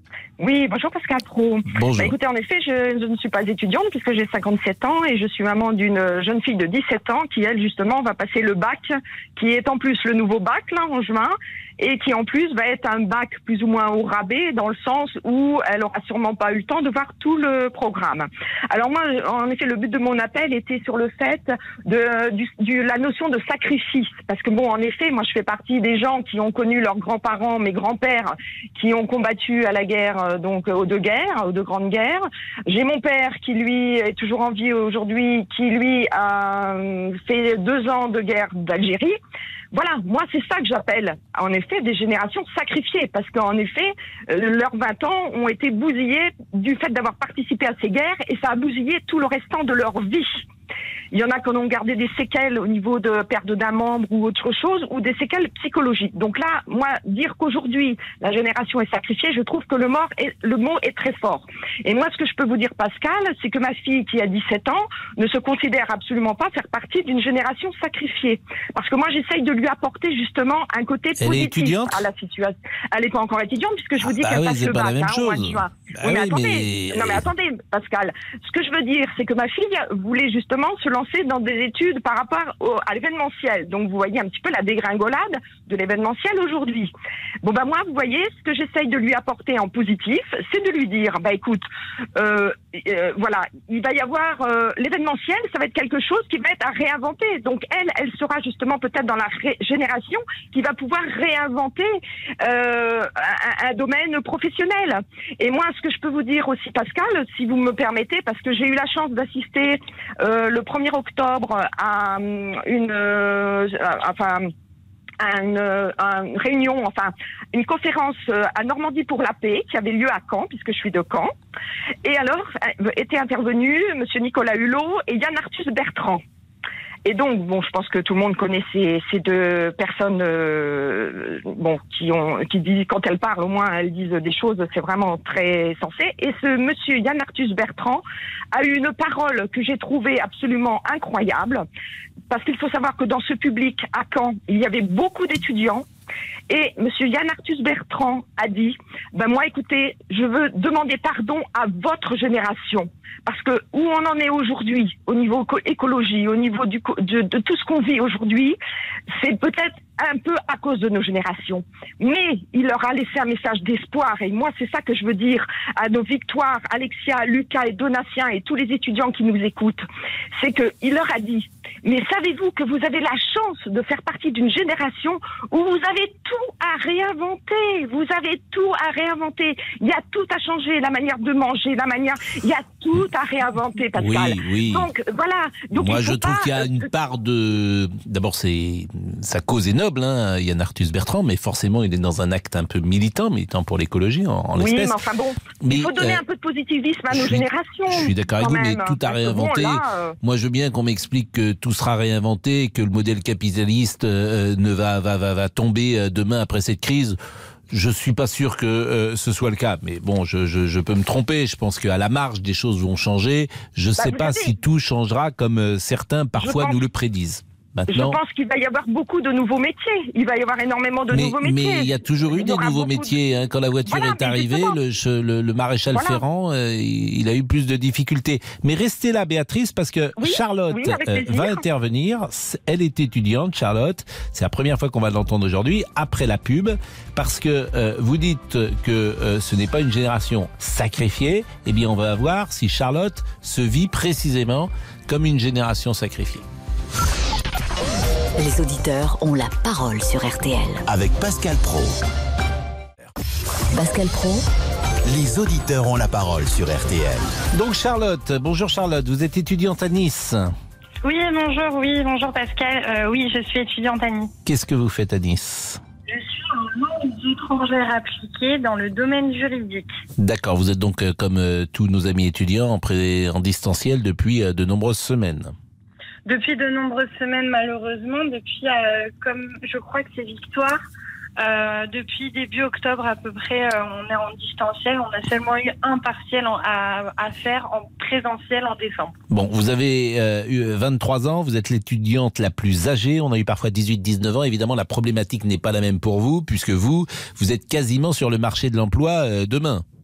Oui, bonjour Pascal Pro. Bonjour. Bah, écoutez, en effet, je, je ne suis pas étudiante puisque j'ai cinquante-sept ans et je suis maman d'une jeune fille de dix-sept ans qui, elle, justement, va passer le bac, qui est en plus le nouveau bac, là, en juin, et qui, en plus, va être un bac plus ou moins au rabais dans le sens où elle aura sûrement pas eu le temps de voir tout le programme. Alors moi, en effet, le but de mon appel était sur le fait de du, du, la notion de sacrifice. Parce que bon, en effet, moi, je fais partie des gens qui ont connu leurs grands-parents, mes grands-pères, qui ont combattu à la guerre, donc aux deux guerres, aux deux grandes guerres. J'ai mon père qui, lui, est toujours en vie aujourd'hui, qui, lui, a fait deux ans de guerre d'Algérie. Voilà, moi, c'est ça que j'appelle, en effet, des générations sacrifiées. Parce qu'en effet, euh, leurs vingt ans ont été bousillés du fait d'avoir participé à ces guerres et ça a bousillé tout le restant de leur vie. Il y en a qui en ont gardé des séquelles au niveau de perte d'un membre ou autre chose, ou des séquelles psychologiques. Donc là, moi, dire qu'aujourd'hui, la génération est sacrifiée, je trouve que le, mort est, le mot est très fort. Et moi, ce que je peux vous dire, Pascal, c'est que ma fille, qui a dix-sept ans, ne se considère absolument pas faire partie d'une génération sacrifiée. Parce que moi, j'essaye de lui apporter justement un côté Elle positif est étudiante à la situation. Elle n'est pas encore étudiante, puisque je vous ah dis bah qu'elle oui, passe c'est le pas bac la même hein, au mois de chose. juin. Bah oui, mais oui, attendez, mais... non mais attendez, Pascal. Ce que je veux dire, c'est que ma fille voulait justement se lancer dans des études par rapport au, à l'événementiel. Donc vous voyez un petit peu la dégringolade de l'événementiel aujourd'hui. Bon ben moi, vous voyez, ce que j'essaye de lui apporter en positif, c'est de lui dire, bah écoute, euh, euh, voilà, il va y avoir euh, l'événementiel, ça va être quelque chose qui va être à réinventer. Donc elle, elle sera justement peut-être dans la ré- génération qui va pouvoir réinventer euh, un, un domaine professionnel. Et moi, ce que je peux vous dire aussi, Pascal, si vous me permettez, parce que j'ai eu la chance d'assister euh, le premier octobre à une, euh, enfin, à une, à une réunion, enfin, une conférence à Normandie pour la paix qui avait lieu à Caen, puisque je suis de Caen. Et alors, étaient intervenus monsieur Nicolas Hulot et Yann Arthus Bertrand. Et donc, bon, je pense que tout le monde connaît ces, ces deux personnes, euh, bon, qui ont, qui disent, quand elles parlent, au moins, elles disent des choses, c'est vraiment très sensé. Et ce monsieur Yann Arthus Bertrand a eu une parole que j'ai trouvée absolument incroyable, parce qu'il faut savoir que dans ce public à Caen, il y avait beaucoup d'étudiants. Et monsieur Yann Arthus Bertrand a dit, ben moi, écoutez, je veux demander pardon à votre génération. Parce que où on en est aujourd'hui, au niveau écologie, au niveau du, de, de tout ce qu'on vit aujourd'hui, c'est peut-être un peu à cause de nos générations. Mais il leur a laissé un message d'espoir. Et moi, c'est ça que je veux dire à nos Victoires, Alexia, Lucas et Donatien et tous les étudiants qui nous écoutent. C'est qu'il leur a dit, mais savez-vous que vous avez la chance de faire partie d'une génération où vous avez tout à réinventer. Vous avez tout à réinventer. Il y a tout à changer, la manière de manger, la manière... Il y a tout à réinventer, Pascal. Oui, oui. Donc, voilà. Donc, moi, il faut je trouve pas... qu'il y a une part de... D'abord, c'est... sa cause est noble, hein, Yann Arthus Bertrand, mais forcément, il est dans un acte un peu militant, militant pour l'écologie, en, en oui, l'espèce. mais enfin bon, mais, il faut donner euh, un peu de positivisme à nos je suis, générations. Je suis d'accord avec vous, mais tout à réinventer. Bon, là, euh... Moi, je veux bien qu'on m'explique que tout sera réinventé, que le modèle capitaliste euh, ne va, va, va, va tomber demain après cette crise. Je suis pas sûr que euh, ce soit le cas, mais bon, je, je, je peux me tromper. Je pense qu'à la marge, des choses vont changer. Je ne bah, sais pas savez. si tout changera comme euh, certains parfois pense... nous le prédisent. Maintenant, je pense qu'il va y avoir beaucoup de nouveaux métiers. Il va y avoir énormément de mais, nouveaux métiers. Mais il y a toujours eu des nouveaux métiers. De... Hein. Quand la voiture voilà, est arrivée, le, le, le maréchal voilà. Ferrand, euh, il a eu plus de difficultés. Mais restez là, Béatrice, parce que oui, Charlotte oui, euh, va intervenir. Elle est étudiante, Charlotte. C'est la première fois qu'on va l'entendre aujourd'hui, après la pub, parce que euh, vous dites que euh, ce n'est pas une génération sacrifiée. Eh bien, on va voir si Charlotte se vit précisément comme une génération sacrifiée. Les auditeurs ont la parole sur R T L. Avec Pascal Pro. Pascal Pro. Les auditeurs ont la parole sur R T L. Donc Charlotte, bonjour Charlotte, vous êtes étudiante à Nice. Oui, bonjour, oui, bonjour Pascal. Euh, oui, je suis étudiante à Nice. Qu'est-ce que vous faites à Nice ? Je suis en langues étrangères appliquées dans le domaine juridique. D'accord, vous êtes donc euh, comme euh, tous nos amis étudiants en, pré- en distanciel depuis euh, de nombreuses semaines. Depuis de nombreuses semaines, malheureusement, depuis, euh, comme je crois que c'est Victoire, euh, depuis début octobre à peu près, euh, on est en distanciel. On a seulement eu un partiel en, à, à faire en présentiel en décembre. Bon, vous avez euh, eu vingt-trois ans, vous êtes l'étudiante la plus âgée. On a eu parfois dix-huit dix-neuf ans. Évidemment, la problématique n'est pas la même pour vous, puisque vous, vous êtes quasiment sur le marché de l'emploi euh, demain.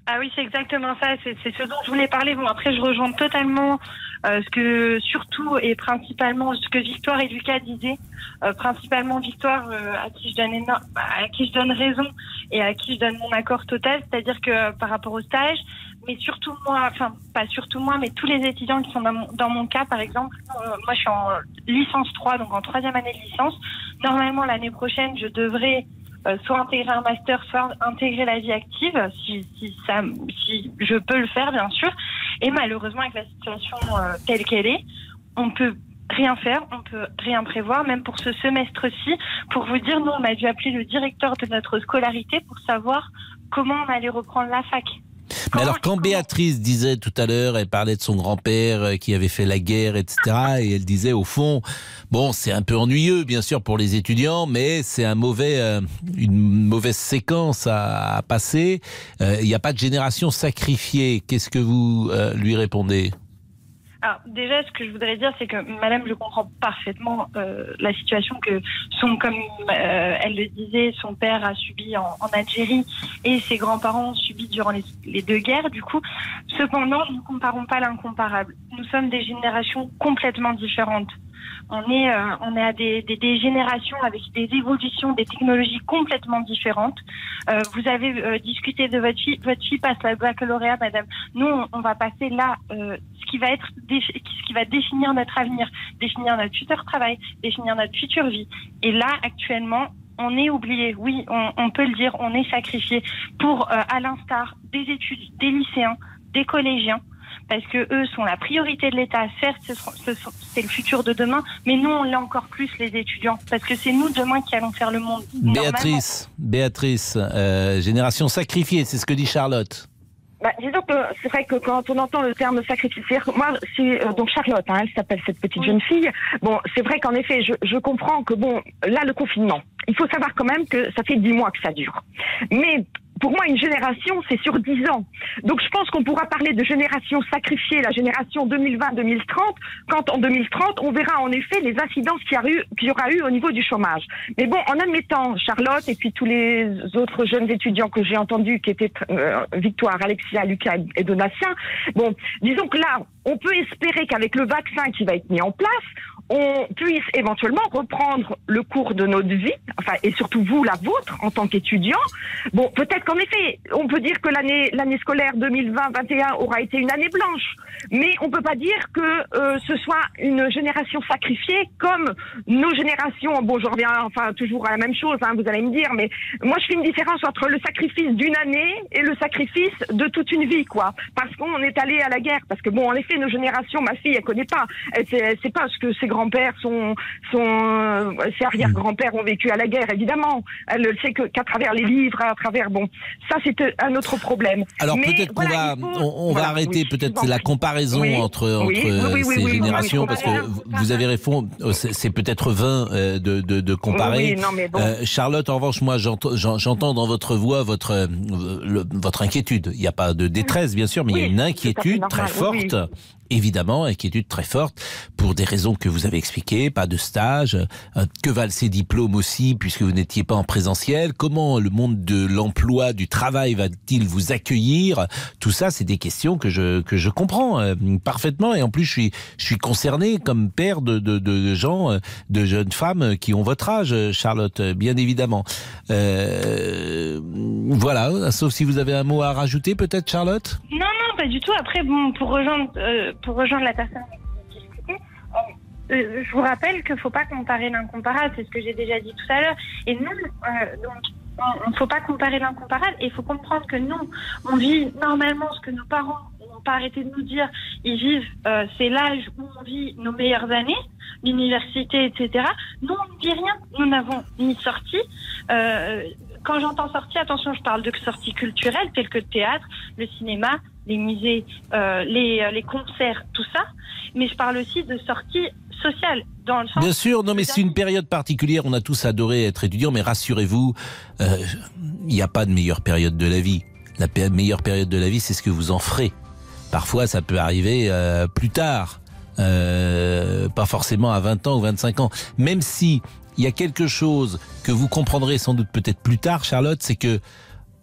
Ah oui, c'est exactement ça. C'est, c'est ce dont je voulais parler. Bon, après, je rejoins totalement euh, ce que, surtout et principalement, ce que Victoire et Lucas disaient. Euh, principalement Victoire, euh, à qui je donne éno- à qui je donne raison et à qui je donne mon accord total. C'est-à-dire que euh, par rapport au stage, mais surtout moi, enfin pas surtout moi, mais tous les étudiants qui sont dans mon, dans mon cas, par exemple, euh, moi je suis en licence trois, donc en troisième année de licence. Normalement, l'année prochaine, je devrais Euh, soit intégrer un master, soit intégrer la vie active, si, si, ça, si je peux le faire, bien sûr. Et malheureusement, avec la situation euh, telle qu'elle est, on peut rien faire, on peut rien prévoir, même pour ce semestre-ci. Pour vous dire, nous, on a dû appeler le directeur de notre scolarité pour savoir comment on allait reprendre la fac. Mais alors, quand Béatrice disait tout à l'heure, elle parlait de son grand-père qui avait fait la guerre, et cetera, et elle disait, au fond, bon, c'est un peu ennuyeux, bien sûr, pour les étudiants, mais c'est un mauvais, euh, une mauvaise séquence à, à passer. Il euh, n'y a pas de génération sacrifiée. Qu'est-ce que vous euh, lui répondez ? Alors déjà, ce que je voudrais dire, c'est que Madame, je comprends parfaitement euh, la situation que son, comme euh, elle le disait, son père a subi en, en Algérie et ses grands-parents ont subi durant les, les deux guerres. Du coup, cependant, nous ne comparons pas l'incomparable. Nous sommes des générations complètement différentes. On est, euh, on est à des, des, des générations avec des évolutions, des technologies complètement différentes. Euh, vous avez euh, discuté de votre fille, votre fille passe le baccalauréat, Madame. Nous, on, on va passer là, euh, ce qui va être, ce qui va définir notre avenir, définir notre futur travail, définir notre future vie. Et là, actuellement, on est oublié. Oui, on, on peut le dire, on est sacrifié pour, euh, à l'instar des études, des lycéens, des collégiens. Parce que eux sont la priorité de l'État. Certes, ce sont, ce sont, c'est le futur de demain, mais nous, on l'est encore plus, les étudiants. Parce que c'est nous, demain, qui allons faire le monde. Béatrice, Béatrice, euh, génération sacrifiée, c'est ce que dit Charlotte. Bah, disons que c'est vrai que quand on entend le terme sacrifice, moi, c'est euh, donc Charlotte, hein, elle s'appelle cette petite jeune fille. Bon, c'est vrai qu'en effet, je, je comprends que bon, là, le confinement, il faut savoir quand même que ça fait dix mois que ça dure. Mais pour moi, une génération, c'est sur dix ans. Donc, je pense qu'on pourra parler de génération sacrifiée, la génération deux mille vingt deux mille trente, quand en deux mille trente, on verra en effet les incidences qu'il y, a eu, qu'il y aura eu au niveau du chômage. Mais bon, en admettant Charlotte et puis tous les autres jeunes étudiants que j'ai entendus, qui étaient euh, Victoire, Alexia, Lucas et Donatien, bon, disons que là, on peut espérer qu'avec le vaccin qui va être mis en place, on puisse éventuellement reprendre le cours de notre vie, enfin, et surtout vous, la vôtre, en tant qu'étudiant. Bon, peut-être qu'en effet, on peut dire que l'année, l'année scolaire deux mille vingt vingt et un aura été une année blanche. Mais on peut pas dire que euh, ce soit une génération sacrifiée comme nos générations. Bon, je reviens enfin toujours à la même chose, hein, vous allez me dire, mais moi je fais une différence entre le sacrifice d'une année et le sacrifice de toute une vie, quoi. Parce qu'on est allé à la guerre. Parce que bon, en effet, nos générations, ma fille, elle connaît pas. Elle sait, elle sait pas ce que ses grands-pères, son, son, euh, ses arrière-grands-pères ont vécu à la guerre, évidemment. Elle ne sait que qu'à travers les livres, à travers bon, ça c'est un autre problème. Alors mais, peut-être voilà, qu'on va, faut, on, on voilà, va arrêter oui, peut-être bon, la comparaison oui, entre, oui, entre oui, oui, ces oui, générations, oui, parce oui, que vous, vous avez raison, c'est, c'est peut-être vain euh, de, de, de comparer. Oui, non, mais bon. euh, Charlotte, en revanche, moi j'entends, j'entends dans votre voix votre, euh, le, votre inquiétude. Il n'y a pas de détresse, bien sûr, mais oui, il y a une inquiétude très forte. Oui, oui. Évidemment, inquiétude très forte pour des raisons que vous avez expliquées, pas de stage, euh, que valent ces diplômes aussi puisque vous n'étiez pas en présentiel, comment le monde de l'emploi, du travail va-t-il vous accueillir? Tout ça, c'est des questions que je que je comprends euh, parfaitement et en plus je suis je suis concerné comme père de de, de gens, de jeunes femmes qui ont votre âge, Charlotte, bien évidemment. Euh, voilà, sauf si vous avez un mot à rajouter peut-être, Charlotte? Non, non, pas du tout. Après, bon, pour rejoindre, euh, pour rejoindre la personne qui discutait, euh, je vous rappelle qu'il ne faut pas comparer l'incomparable, c'est ce que j'ai déjà dit tout à l'heure. Et nous, euh, donc, on ne faut pas comparer l'incomparable et il faut comprendre que nous, on vit normalement ce que nos parents n'ont pas arrêté de nous dire. Ils vivent, euh, c'est l'âge où on vit nos meilleures années, l'université, et cetera. Nous, on ne vit rien. Nous n'avons ni sorti. Euh, quand j'entends sortie, attention, je parle de sorties culturelles telles que le théâtre, le cinéma, les musées, euh, les, les concerts, tout ça. Mais je parle aussi de sorties sociales. Dans le sens Bien sûr, non mais c'est une période particulière, on a tous adoré être étudiant, mais rassurez-vous, il euh, n'y a pas de meilleure période de la vie. La p- meilleure période de la vie, c'est ce que vous en ferez. Parfois, ça peut arriver euh, plus tard, euh, pas forcément à vingt ans ou vingt-cinq ans. Même si il y a quelque chose que vous comprendrez sans doute peut-être plus tard, Charlotte, c'est que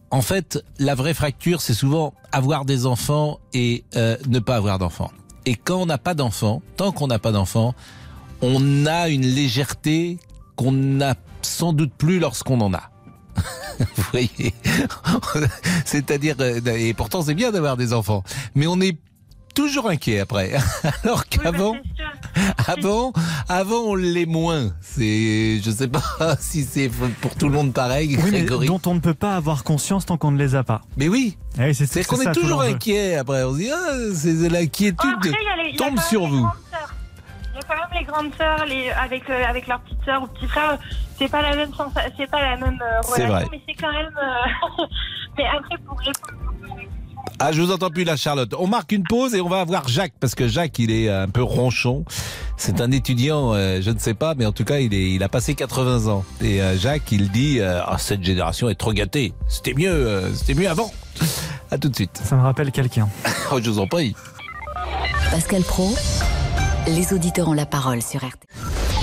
en fait, la vraie fracture, c'est souvent avoir des enfants et euh, ne pas avoir d'enfants. Et quand on n'a pas d'enfants, tant qu'on n'a pas d'enfants, on a une légèreté qu'on n'a sans doute plus lorsqu'on en a. Vous voyez, c'est-à-dire, et pourtant c'est bien d'avoir des enfants, mais on est toujours inquiet après. Alors qu'avant, oui, avant, avant on l'est moins. C'est, je sais pas si c'est pour tout le monde pareil. Oui, mais dont on ne peut pas avoir conscience tant qu'on ne les a pas. Mais oui. Eh, c'est, c'est, c'est qu'on ça, est toujours inquiet après. On se dit, ah, c'est l'inquiétude oh, après, les, tombe sur vous. Il y a quand même les grandes sœurs, les, avec, euh, avec leurs petites sœurs ou petits frères, c'est pas la même sens, c'est pas la même euh, relation, vrai. Mais c'est quand même. Euh... mais après, pour répondre. Ah, je vous entends plus là, Charlotte. On marque une pause et on va voir Jacques, parce que Jacques, il est un peu ronchon. C'est un étudiant, euh, je ne sais pas, mais en tout cas, il est, il a passé quatre-vingts ans. Et euh, Jacques, il dit, euh, ah, cette génération est trop gâtée. C'était mieux, euh, c'était mieux avant. À tout de suite. Ça me rappelle quelqu'un. Oh, je vous en prie. Pascal Praud, les auditeurs ont la parole sur R T L.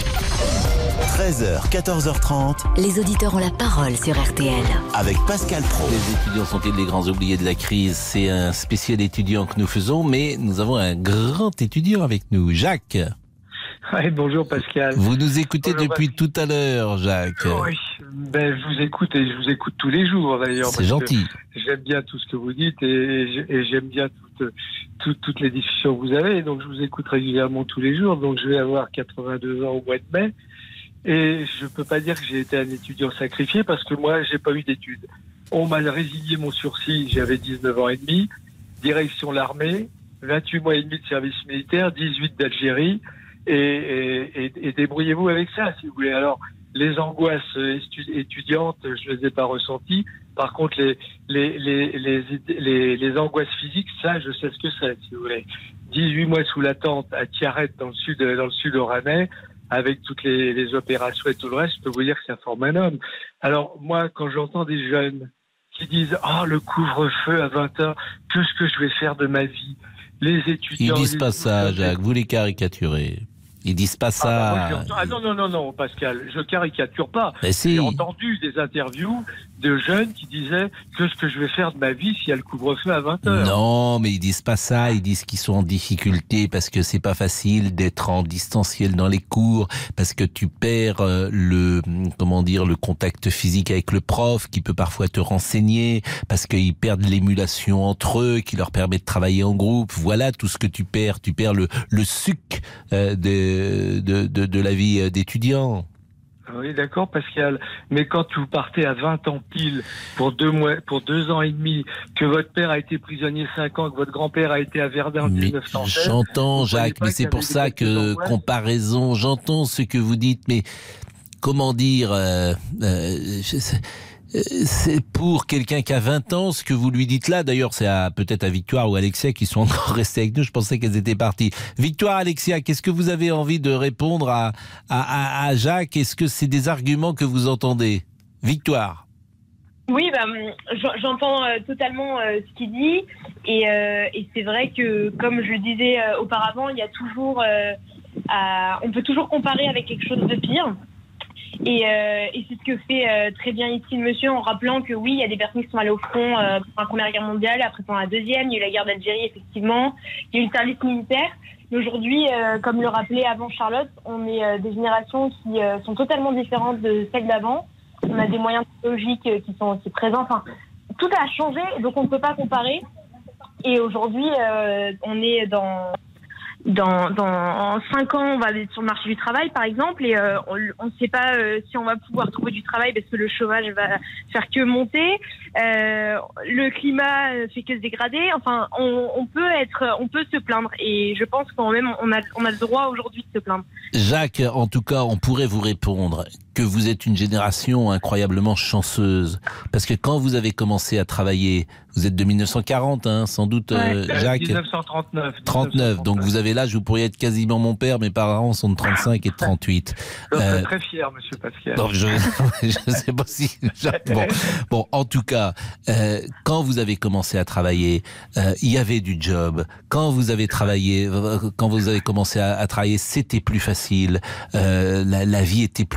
treize heures, quatorze heures trente. Les auditeurs ont la parole sur R T L. Avec Pascal Praud. Les étudiants sont-ils les grands oubliés de la crise? C'est un spécial étudiant que nous faisons, mais nous avons un grand étudiant avec nous, Jacques. Oui, bonjour Pascal. Vous nous écoutez bonjour, depuis Pascal. tout à l'heure, Jacques. Oui, ben, je vous écoute et je vous écoute tous les jours d'ailleurs. C'est gentil. J'aime bien tout ce que vous dites et, et j'aime bien toutes, toutes, toutes les discussions que vous avez. Donc je vous écoute régulièrement tous les jours. Donc je vais avoir quatre-vingt-deux ans au mois de mai. Et je peux pas dire que j'ai été un étudiant sacrifié parce que moi, j'ai pas eu d'études. On m'a résilié mon sursis, j'avais dix-neuf ans et demi, direction l'armée, vingt-huit mois et demi de service militaire, dix-huit d'Algérie, et, et, et, et débrouillez-vous avec ça, si vous voulez. Alors, les angoisses étudiantes, je les ai pas ressenties. Par contre, les, les, les, les, les, les angoisses physiques, ça, je sais ce que c'est, si vous voulez. dix-huit mois sous la tente à Tiaret, dans le sud, dans le sud oranais, avec toutes les, les opérations et tout le reste, je peux vous dire que ça forme un homme. Alors, moi, quand j'entends des jeunes qui disent « Ah, le couvre-feu à vingt heures, qu'est-ce que je vais faire de ma vie ?» Les étudiants... Ils disent pas ça, Jacques, vous les caricaturez. Ils disent pas ça. Ah, bah, moi, ah non, non, non, non, Pascal, je caricature pas. Mais si. J'ai entendu des interviews de jeunes qui disaient qu'est-ce que je vais faire de ma vie s'il y a le couvre-feu à vingt heures. Non, mais ils disent pas ça. Ils disent qu'ils sont en difficulté parce que c'est pas facile d'être en distanciel dans les cours, parce que tu perds euh, le, comment dire, le contact physique avec le prof qui peut parfois te renseigner, parce qu'ils perdent l'émulation entre eux qui leur permet de travailler en groupe. Voilà tout ce que tu perds. Tu perds le, le suc euh, de, de, de, de la vie d'étudiant. Oui, d'accord, Pascal. Mais quand vous partez à vingt ans pile pour deux mois, pour deux ans et demi, que votre père a été prisonnier cinq ans, que votre grand-père a été à Verdun en dix-neuf cent seize. J'entends, Jacques, mais c'est pour ça que comparaison. J'entends ce que vous dites, mais comment dire euh, euh, je sais, c'est pour quelqu'un qui a vingt ans, ce que vous lui dites là, d'ailleurs c'est à, peut-être à Victoire ou Alexia qui sont encore restés avec nous, je pensais qu'elles étaient parties. Victoire, Alexia, qu'est-ce que vous avez envie de répondre à, à, à Jacques? Est-ce que c'est des arguments que vous entendez? Victoire. Oui, bah, j'entends euh, totalement euh, ce qu'il dit et, euh, et c'est vrai que comme je le disais euh, auparavant, il y a toujours, euh, à, on peut toujours comparer avec quelque chose de pire. Et, euh, et c'est ce que fait euh, très bien ici le monsieur en rappelant que oui, il y a des personnes qui sont allées au front euh, pendant la Première Guerre mondiale, après pendant la Deuxième, il y a eu la guerre d'Algérie effectivement, il y a eu le service militaire. Mais aujourd'hui, euh, comme le rappelait avant Charlotte, on est euh, des générations qui euh, sont totalement différentes de celles d'avant. On a des moyens technologiques euh, qui sont aussi présents. Enfin, tout a changé, donc on ne peut pas comparer. Et aujourd'hui, euh, on est dans... Dans, dans cinq ans, on va aller sur le marché du travail, par exemple, et euh, on ne sait pas euh, si on va pouvoir trouver du travail parce que le chômage va faire que monter. Euh, le climat fait que se dégrader. Enfin, on, on peut être, on peut se plaindre, et je pense quand même on a, on a le droit aujourd'hui de se plaindre. Jacques, en tout cas, on pourrait vous répondre que vous êtes une génération incroyablement chanceuse, parce que quand vous avez commencé à travailler, vous êtes de mille neuf cent quarante, hein, sans doute, ouais. euh, Jacques. dix-neuf cent trente-neuf. trente-neuf. Donc vous avez l'âge, vous pourriez être quasiment mon père. Mes parents sont de trente-cinq et de trente-huit. Je suis euh, très fier, Monsieur Pascal. Non, je je sais pas si. Bon, bon, en tout cas, euh, quand vous avez commencé à travailler, euh, il y avait du job. Quand vous avez travaillé, quand vous avez commencé à, à travailler, c'était plus facile. Euh, la, la vie était plus souple.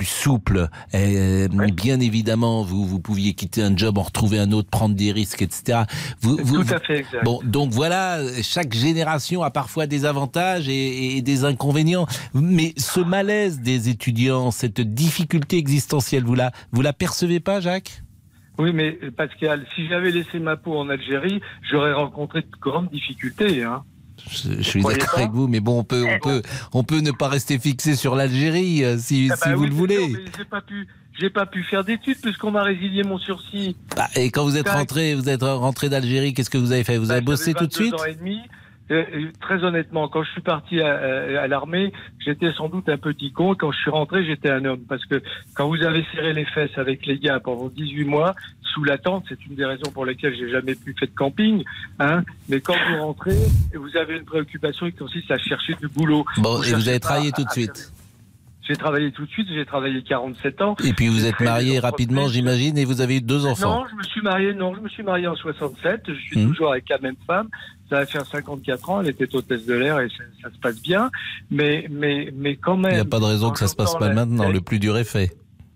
souple. Euh, ouais. Bien évidemment, vous vous pouviez quitter un job, en retrouver un autre, prendre des risques, et cetera. Vous, vous, Tout à fait exact. Bon, donc voilà, chaque génération a parfois des avantages et, et des inconvénients. Mais ce malaise des étudiants, cette difficulté existentielle, vous la, vous la percevez pas, Jacques ? Oui, mais Pascal, si j'avais laissé ma peau en Algérie, j'aurais rencontré de grandes difficultés, hein. Je, je suis d'accord avec vous, mais bon, on peut, on peut, on peut ne pas rester fixé sur l'Algérie euh, si, ah bah si vous oui, le voulez. Sûr, mais j'ai pas pu, j'ai pas pu faire d'études puisqu'on m'a résilié mon sursis. Bah, et quand vous êtes rentré, vous êtes rentré d'Algérie, qu'est-ce que vous avez fait ? Vous bah, avez bossé tout de suite ? Ans et demi. Euh, très honnêtement, quand je suis parti à, à, à l'armée, j'étais sans doute un petit con. Quand je suis rentré, j'étais un homme. Parce que quand vous avez serré les fesses avec les gars pendant dix-huit mois, sous la tente, c'est une des raisons pour lesquelles j'ai jamais pu faire de camping. Hein. Mais quand vous rentrez, vous avez une préoccupation qui consiste à chercher du boulot. Bon, vous et vous avez travaillé tout de suite ? J'ai travaillé tout de suite, j'ai travaillé quarante-sept ans. Et puis vous êtes marié rapidement, j'imagine, et vous avez eu deux enfants. Non, je me suis marié, non, je me suis marié en soixante-sept. Je suis mmh. toujours avec la même femme. Ça va faire cinquante-quatre ans. Elle était hôtesse de l'air et ça, ça se passe bien. Mais, mais, mais quand même. Il n'y a pas de raison que ça se passe mal maintenant. Le plus dur est fait.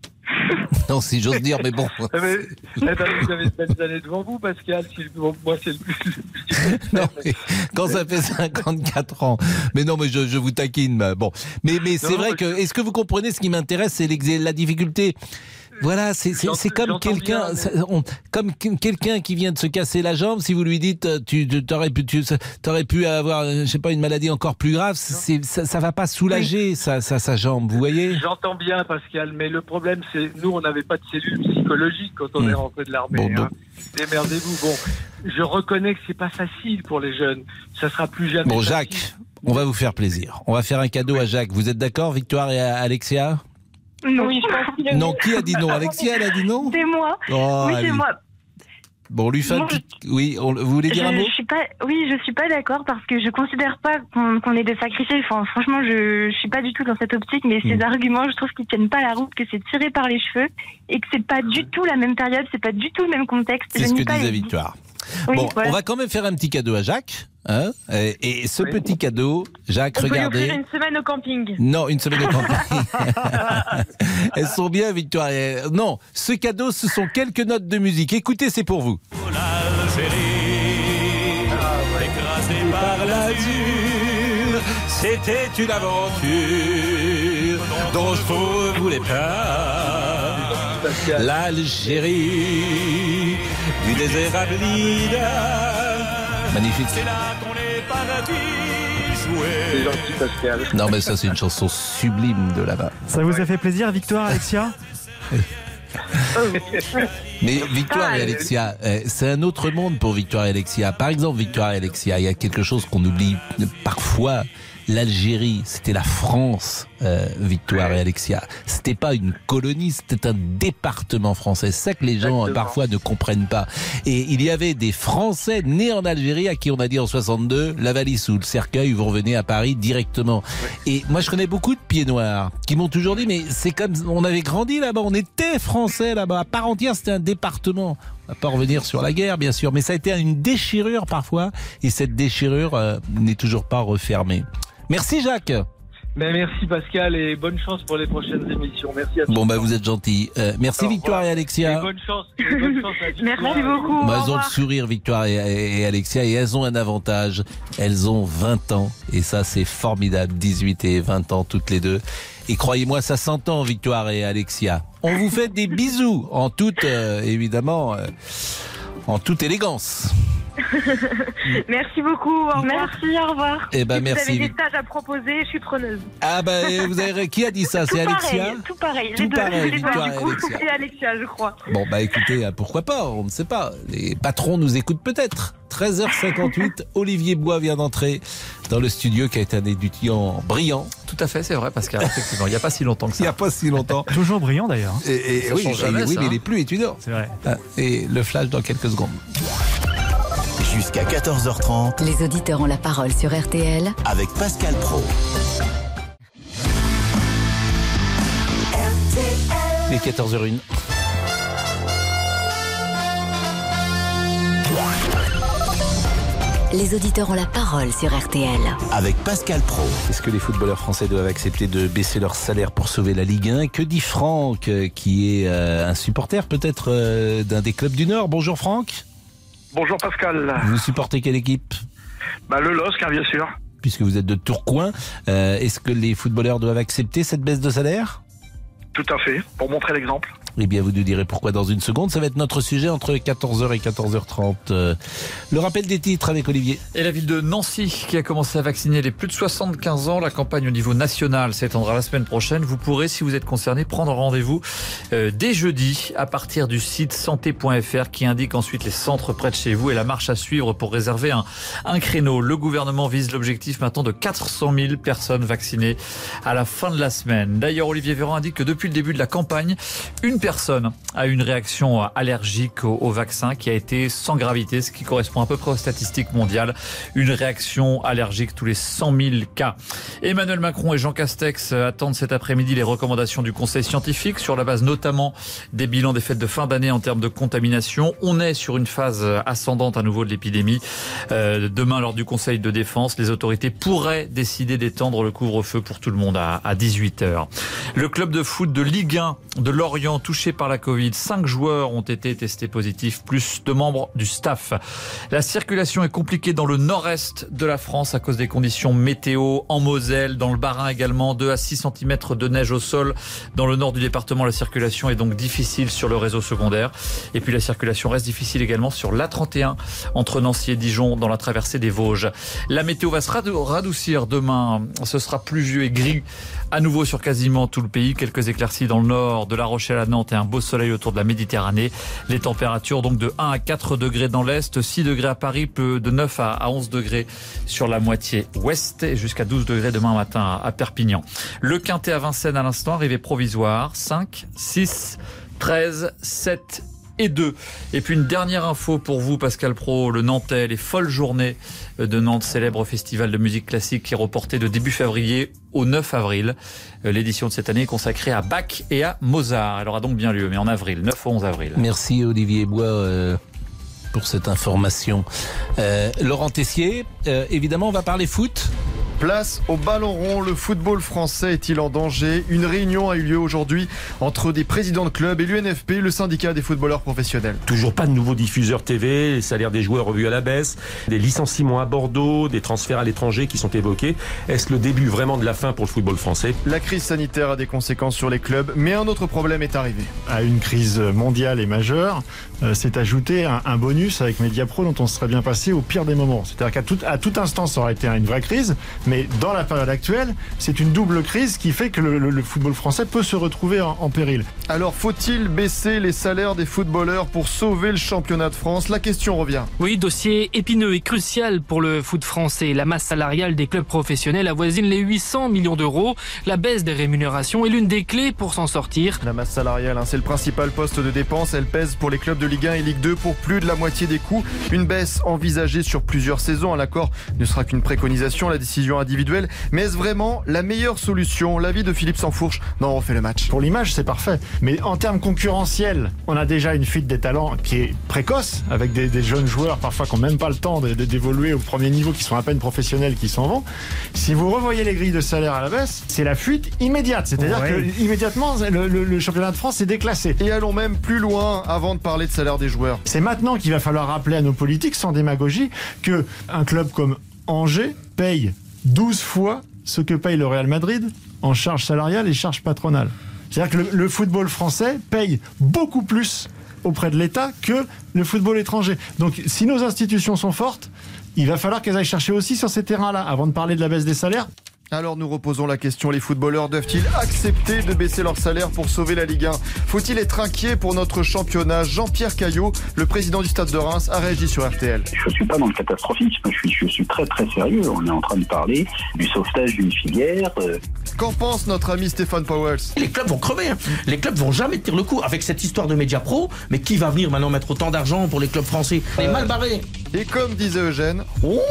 Non, si j'ose dire, mais bon. mais, eh ben, vous avez de belles années devant vous, Pascal. Si, bon, moi, c'est le plus. Non, mais quand ça fait cinquante-quatre ans. Mais non, mais je, je vous taquine. Bon, mais, mais c'est non, vrai que. Est-ce que vous comprenez ce qui m'intéresse, c'est la difficulté. Voilà, c'est c'est comme quelqu'un, mais... comme quelqu'un qui vient de se casser la jambe. Si vous lui dites, tu t'aurais pu, tu aurais pu avoir, je sais pas, une maladie encore plus grave, c'est ça, ça va pas soulager oui. sa, sa sa jambe. Vous voyez ? J'entends bien, Pascal, mais le problème, c'est nous, on n'avait pas de cellule psychologique quand on mmh. est rentré de l'armée. Bon, hein. Démerdez-vous. Bon, je reconnais que c'est pas facile pour les jeunes. Ça sera plus jamais. Bon, facile. Jacques, on va vous faire plaisir. On va faire un cadeau à Jacques. Vous êtes d'accord, Victoire et Alexia ? Non, oui, je pense qu'il non, qui a dit non ? Alexia, elle a dit non ? C'est moi. Oh, oui, c'est moi. Bon, lui fait. Je... Oui, on... vous voulez dire je, un mot ? je suis pas. Oui, je suis pas d'accord parce que je considère pas qu'on qu est des sacrifiés. Enfin, franchement, je, je suis pas du tout dans cette optique. Mais ces mmh. arguments, je trouve qu'ils tiennent pas la route, que c'est tiré par les cheveux et que c'est pas du tout la même période, c'est pas du tout le même contexte. C'est ce que disait Victoire. Oui, bon, voilà. On va quand même faire un petit cadeau à Jacques. Hein, et, et ce oui. petit cadeau, Jacques, on regardez. On peut lui offrir une semaine au camping. Non, une semaine au camping. Elles sont bien, Victoire. Non, ce cadeau, ce sont quelques notes de musique. Écoutez, c'est pour vous. L'Algérie, écrasée par l'azur, c'était une aventure dont je ne voulais pas. L'Algérie, du désert ablida. Magnifique. C'est là qu'on est parti jouer. C'est gentil, Pascal. Non, mais ça, c'est une chanson sublime de là-bas. Ça vous a fait plaisir, Victoire, Alexia ? Mais Victoire et Alexia, c'est un autre monde pour Victoire et Alexia. Par exemple, Victoire et Alexia, il y a quelque chose qu'on oublie parfois. L'Algérie, c'était la France, euh, Victoire et Alexia. C'était pas une colonie, c'était un département français. C'est ça que les gens Exactement. parfois ne comprennent pas. Et il y avait des Français nés en Algérie à qui on a dit en soixante-deux, la valise ou le cercueil, vous revenez à Paris directement. Ouais. Et moi, je connais beaucoup de pieds noirs qui m'ont toujours dit, mais c'est comme, on avait grandi là-bas, on était Français là-bas. À part entière, c'était un département. On va pas revenir sur la guerre, bien sûr, mais ça a été une déchirure parfois, et cette déchirure euh, n'est toujours pas refermée. Merci Jacques. Mais merci Pascal et bonne chance pour les prochaines émissions. Merci à tous. Bon bah vous êtes gentils. Euh, merci Alors, Victoire voilà. et Alexia. Et bonne chance. Et bonne chance à merci beaucoup. Bah, elles ont le sourire Victoire et, et, et Alexia et elles ont un avantage. Elles ont vingt ans et ça c'est formidable. dix-huit et vingt ans toutes les deux. Et croyez-moi ça s'entend Victoire et Alexia. On vous fait des bisous en toute euh, évidemment euh, en toute élégance. Merci beaucoup, au revoir. Merci, au revoir. Eh ben, si merci. Vous avez des stages à proposer, je suis preneuse. Ah ben, vous avez qui a dit ça? C'est Alexia? Tout pareil, tout les pareil, deux, Victoire les deux, et Alexia. Et Alexia, je crois. Bon bah écoutez, pourquoi pas, on ne sait pas. Les patrons nous écoutent peut-être. treize heures cinquante-huit, Olivier Bois vient d'entrer dans le studio qui a été un étudiant brillant. Tout à fait, c'est vrai Pascal, effectivement, il n'y a pas si longtemps que ça. Il n'y a pas si longtemps. Toujours brillant d'ailleurs. Et, et oui, jamais, oui mais il n'est plus étudiant. C'est vrai. Et le flash dans quelques secondes. Jusqu'à quatorze heures trente. Les auditeurs ont la parole sur R T L. Avec Pascal Praud. Les quatorze heures une. Les auditeurs ont la parole sur R T L. Avec Pascal Praud. Est-ce que les footballeurs français doivent accepter de baisser leur salaire pour sauver la Ligue un? Que dit Franck, qui est un supporter peut-être d'un des clubs du Nord? Bonjour Franck. Bonjour Pascal. Vous supportez quelle équipe? Bah le L O S C, hein, bien sûr. Puisque vous êtes de Tourcoing, euh, est-ce que les footballeurs doivent accepter cette baisse de salaire? Tout à fait, pour montrer l'exemple. Eh bien, vous nous direz pourquoi dans une seconde. Ça va être notre sujet entre quatorze heures et quatorze heures trente. Euh, le rappel des titres avec Olivier. Et la ville de Nancy qui a commencé à vacciner les plus de soixante-quinze ans. La campagne au niveau national s'étendra la semaine prochaine. Vous pourrez, si vous êtes concerné, prendre rendez-vous euh, dès jeudi à partir du site santé point f r qui indique ensuite les centres près de chez vous et la marche à suivre pour réserver un, un créneau. Le gouvernement vise l'objectif maintenant de quatre cent mille personnes vaccinées à la fin de la semaine. D'ailleurs, Olivier Véran indique que depuis le début de la campagne, une personne a une réaction allergique au, au vaccin qui a été sans gravité, ce qui correspond à peu près aux statistiques mondiales. Une réaction allergique tous les cent mille cas. Emmanuel Macron et Jean Castex attendent cet après-midi les recommandations du Conseil scientifique sur la base notamment des bilans des fêtes de fin d'année en termes de contamination. On est sur une phase ascendante à nouveau de l'épidémie. Euh, demain, lors du Conseil de défense, les autorités pourraient décider d'étendre le couvre-feu pour tout le monde à, à dix-huit heures. Le club de foot de Ligue un de Lorient touché par la Covid. Cinq joueurs ont été testés positifs, plus de membres du staff. La circulation est compliquée dans le nord-est de la France à cause des conditions météo. En Moselle, dans le Bas-Rhin également, deux à six centimètres de neige au sol. Dans le nord du département, la circulation est donc difficile sur le réseau secondaire. Et puis la circulation reste difficile également sur l'A trente et un entre Nancy et Dijon dans la traversée des Vosges. La météo va se radoucir demain. Ce sera pluvieux et gris à nouveau sur quasiment tout le pays. Quelques éclaircies dans le nord, de La Rochelle à Nantes et un beau soleil autour de la Méditerranée. Les températures donc de un à quatre degrés dans l'est, six degrés à Paris, de neuf à onze degrés sur la moitié ouest et jusqu'à douze degrés demain matin à Perpignan. Le Quintet à Vincennes à l'instant, arrivée provisoire, cinq, six, treize, sept et deux. Et puis une dernière info pour vous, Pascal Praud, le Nantais, les folles journées de Nantes, célèbre festival de musique classique qui est reporté de début février au neuf avril. L'édition de cette année est consacrée à Bach et à Mozart. Elle aura donc bien lieu, mais en avril, neuf au onze avril. Merci Olivier Bois euh, pour cette information. Euh, Laurent Tessier, euh, évidemment on va parler foot. Place au ballon rond, le football français est-il en danger? Une réunion a eu lieu aujourd'hui entre des présidents de clubs et l'U N F P, le syndicat des footballeurs professionnels. Toujours pas de nouveaux diffuseurs T V, les salaires des joueurs revus à la baisse, des licenciements à Bordeaux, des transferts à l'étranger qui sont évoqués. Est-ce le début vraiment de la fin pour le football français? La crise sanitaire a des conséquences sur les clubs, mais un autre problème est arrivé. À une crise mondiale et majeure, euh, s'est ajouté un, un bonus avec Mediapro dont on se serait bien passé au pire des moments. C'est-à-dire qu'à tout, à tout instant, ça aurait été une vraie crise. Mais dans la période actuelle, c'est une double crise qui fait que le, le, le football français peut se retrouver en, en péril. Alors, faut-il baisser les salaires des footballeurs pour sauver le championnat de France? La question revient. Oui, dossier épineux et crucial pour le foot français. La masse salariale des clubs professionnels avoisine les huit cents millions d'euros. La baisse des rémunérations est l'une des clés pour s'en sortir. La masse salariale, hein, c'est le principal poste de dépense. Elle pèse pour les clubs de Ligue un et Ligue deux pour plus de la moitié des coûts. Une baisse envisagée sur plusieurs saisons. L'accord ne sera qu'une préconisation, la décision individuelle. Mais est-ce vraiment la meilleure solution? L'avis de Philippe Sansfourche. Non, on fait le match. Pour l'image, c'est parfait. Mais en termes concurrentiels, on a déjà une fuite des talents qui est précoce, avec des, des jeunes joueurs parfois qui n'ont même pas le temps de, de, d'évoluer au premier niveau, qui sont à peine professionnels, qui s'en vont. Si vous revoyez les grilles de salaire à la baisse, c'est la fuite immédiate. C'est-à-dire ouais. que immédiatement, le, le, le championnat de France est déclassé. Et allons même plus loin avant de parler de salaire des joueurs. C'est maintenant qu'il va falloir rappeler à nos politiques, sans démagogie, que un club comme Angers paye douze fois ce que paye le Real Madrid en charges salariales et charges patronales. C'est-à-dire que le, le football français paye beaucoup plus auprès de l'État que le football étranger. Donc si nos institutions sont fortes, il va falloir qu'elles aillent chercher aussi sur ces terrains-là, avant de parler de la baisse des salaires. Alors nous reposons la question, les footballeurs doivent-ils accepter de baisser leur salaire pour sauver la Ligue un? Faut-il être inquiet pour notre championnat? Jean-Pierre Caillot, le président du Stade de Reims, a réagi sur R T L. Je ne suis pas dans le catastrophisme, je suis, je suis très très sérieux. On est en train de parler du sauvetage d'une filière. Euh... Qu'en pense notre ami Stéphane Powell? Les clubs vont crever, hein. Les clubs vont jamais tenir le coup avec cette histoire de Mediapro. Mais qui va venir maintenant mettre autant d'argent pour les clubs français? Les euh... mal barrés. Et comme disait Eugène... Oh,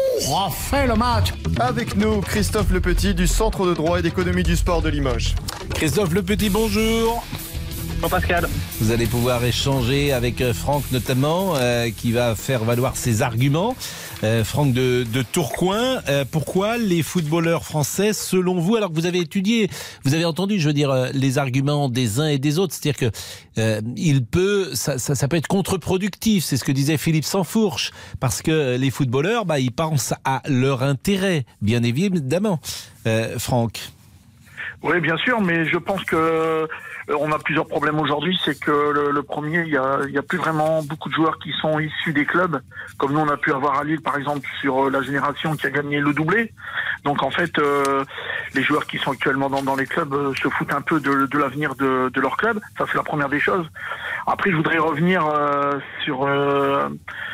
refait le match. Avec nous, Christophe Lepetit du Centre de droit et d'économie du sport de Limoges. Christophe Lepetit, bonjour. Pascal. Vous allez pouvoir échanger avec euh, Franck notamment, euh, qui va faire valoir ses arguments. Euh, Franck de, de Tourcoing, euh, pourquoi les footballeurs français, selon vous, alors que vous avez étudié, vous avez entendu, je veux dire, euh, les arguments des uns et des autres, c'est-à-dire que euh, il peut, ça, ça, ça peut être contre-productif, c'est ce que disait Philippe Sansfourche, parce que les footballeurs, bah, ils pensent à leur intérêt, bien évidemment. Euh, Franck. Oui, bien sûr, mais je pense que euh, on a plusieurs problèmes aujourd'hui. C'est que le, le premier, il y a, il y a plus vraiment beaucoup de joueurs qui sont issus des clubs, comme nous on a pu avoir à Lille, par exemple, sur la génération qui a gagné le doublé. Donc en fait, euh, les joueurs qui sont actuellement dans, dans les clubs euh, se foutent un peu de, de l'avenir de, de leur club. Ça, c'est la première des choses. Après, je voudrais revenir euh, sur... Euh,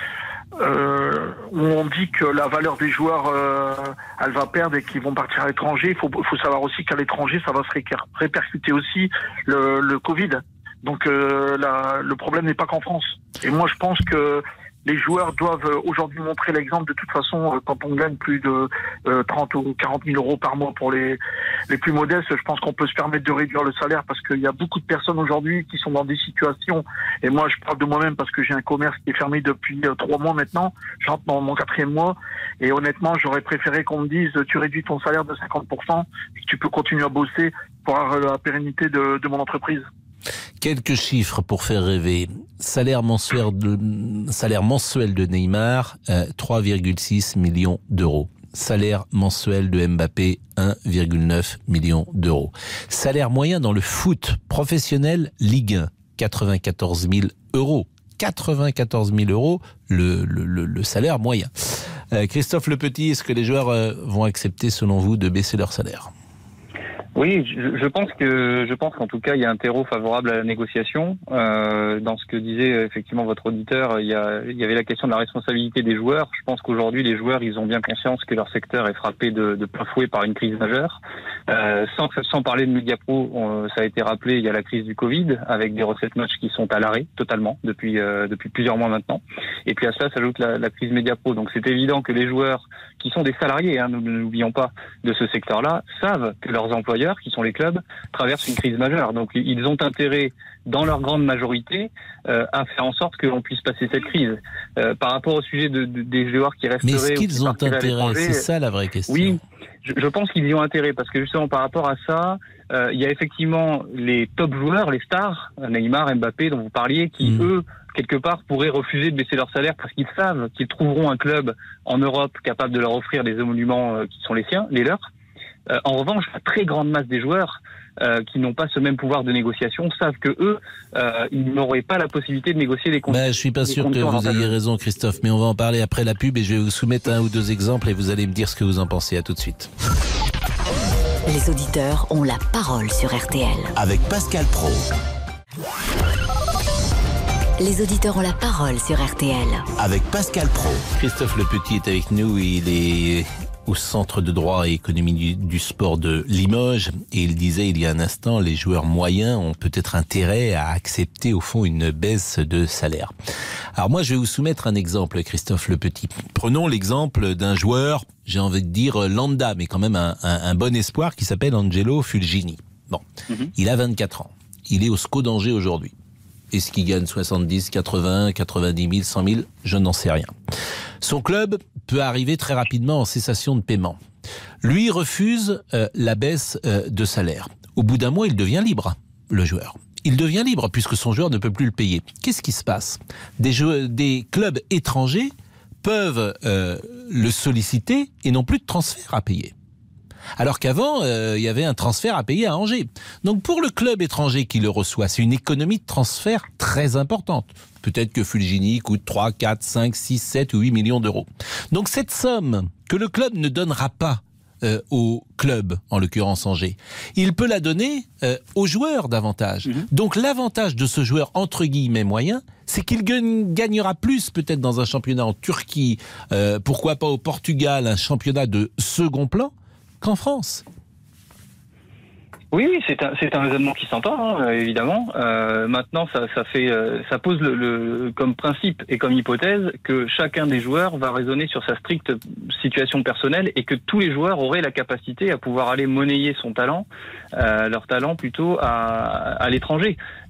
Euh, où on dit que la valeur des joueurs, euh, elle va perdre et qu'ils vont partir à l'étranger. Il faut, faut savoir aussi qu'à l'étranger, ça va se répercuter aussi le, le Covid. Donc euh, la, le problème n'est pas qu'en France. Et moi, je pense que les joueurs doivent aujourd'hui montrer l'exemple. De toute façon, quand on gagne plus de euh, trente ou quarante mille euros par mois pour les, les plus modestes, je pense qu'on peut se permettre de réduire le salaire parce qu'il y a beaucoup de personnes aujourd'hui qui sont dans des situations, et moi je parle de moi-même parce que j'ai un commerce qui est fermé depuis euh, trois mois maintenant, j'entre dans mon quatrième mois, et honnêtement j'aurais préféré qu'on me dise tu réduis ton salaire de cinquante pour cent et que tu peux continuer à bosser pour la pérennité de, de mon entreprise. Quelques chiffres pour faire rêver. Salaire mensuel de, salaire mensuel de Neymar, euh, trois virgule six millions d'euros. Salaire mensuel de Mbappé, un virgule neuf million d'euros. Salaire moyen dans le foot professionnel Ligue un, quatre-vingt-quatorze mille euros. quatre-vingt-quatorze mille euros, le, le, le, le salaire moyen. Euh, Christophe Lepetit, est-ce que les joueurs euh, vont accepter, selon vous, de baisser leur salaire ? Oui, je, je pense que je pense qu'en tout cas il y a un terreau favorable à la négociation. Euh, dans ce que disait effectivement votre auditeur, il y, a, il y avait la question de la responsabilité des joueurs. Je pense qu'aujourd'hui les joueurs ils ont bien conscience que leur secteur est frappé de, de plein fouet par une crise majeure. Euh, sans, sans parler de Mediapro, on, ça a été rappelé, il y a la crise du Covid avec des recettes match qui sont à l'arrêt totalement depuis euh, depuis plusieurs mois maintenant. Et puis à cela s'ajoute la, la crise Mediapro. Donc c'est évident que les joueurs qui sont des salariés, hein, nous n'oublions pas, de ce secteur-là, savent que leurs employeurs, qui sont les clubs, traversent une crise majeure. Donc ils ont intérêt, dans leur grande majorité, euh, à faire en sorte que l'on puisse passer cette crise. Euh, par rapport au sujet de, de, des joueurs qui resteraient... Mais est-ce qu'ils ont intérêt ? C'est ça la vraie question. Oui, je, je pense qu'ils y ont intérêt, parce que justement par rapport à ça, euh, il y a effectivement les top joueurs, les stars, Neymar, Mbappé, dont vous parliez, qui mmh. eux, quelque part, pourraient refuser de baisser leur salaire parce qu'ils savent qu'ils trouveront un club en Europe capable de leur offrir des émoluments euh, qui sont les siens, les leurs. Euh, en revanche, la très grande masse des joueurs euh, qui n'ont pas ce même pouvoir de négociation savent que eux, euh, ils n'auraient pas la possibilité de négocier des conditions. Ben, je suis pas sûr que vous ayez raison, Christophe, mais on va en parler après la pub et je vais vous soumettre un ou deux exemples et vous allez me dire ce que vous en pensez. À tout de suite. Les auditeurs ont la parole sur R T L. Avec Pascal Praud. Les auditeurs ont la parole sur R T L. Avec Pascal Praud. Christophe Lepetit est avec nous, il est au Centre de droit et économie du, du sport de Limoges, et il disait il y a un instant, les joueurs moyens ont peut-être intérêt à accepter au fond une baisse de salaire. Alors moi je vais vous soumettre un exemple, Christophe Lepetit. Prenons l'exemple d'un joueur, j'ai envie de dire lambda, mais quand même un, un, un bon espoir, qui s'appelle Angelo Fulgini. Bon, mm-hmm. Il a vingt-quatre ans, il est au S C O d'Angers aujourd'hui. Est-ce qu'il gagne soixante-dix, quatre-vingts, quatre-vingt-dix mille, cent mille? Je n'en sais rien. Son club peut arriver très rapidement en cessation de paiement. Lui refuse euh, la baisse euh, de salaire. Au bout d'un mois, il devient libre, le joueur. Il devient libre puisque son joueur ne peut plus le payer. Qu'est-ce qui se passe ? Des, jeux, des clubs étrangers peuvent euh, le solliciter et n'ont plus de transfert à payer. Alors qu'avant, euh, il y avait un transfert à payer à Angers. Donc pour le club étranger qui le reçoit, c'est une économie de transfert très importante. Peut-être que Fulgini coûte trois, quatre, cinq, six, sept ou huit millions d'euros. Donc cette somme que le club ne donnera pas euh, au club, en l'occurrence Angers, il peut la donner euh, aux joueurs davantage. Mmh. Donc l'avantage de ce joueur entre guillemets moyen, c'est qu'il gagnera plus peut-être dans un championnat en Turquie, euh, pourquoi pas au Portugal, un championnat de second plan, qu'en France. Oui, oui, c'est un, c'est un raisonnement qui s'entend, hein, évidemment. Euh, maintenant, ça, ça fait, euh, ça pose le, le, comme principe et comme hypothèse que chacun des joueurs va raisonner sur sa stricte situation personnelle et que tous les joueurs auraient la capacité à pouvoir aller monnayer son talent, euh, leur talent plutôt à, à l'étranger.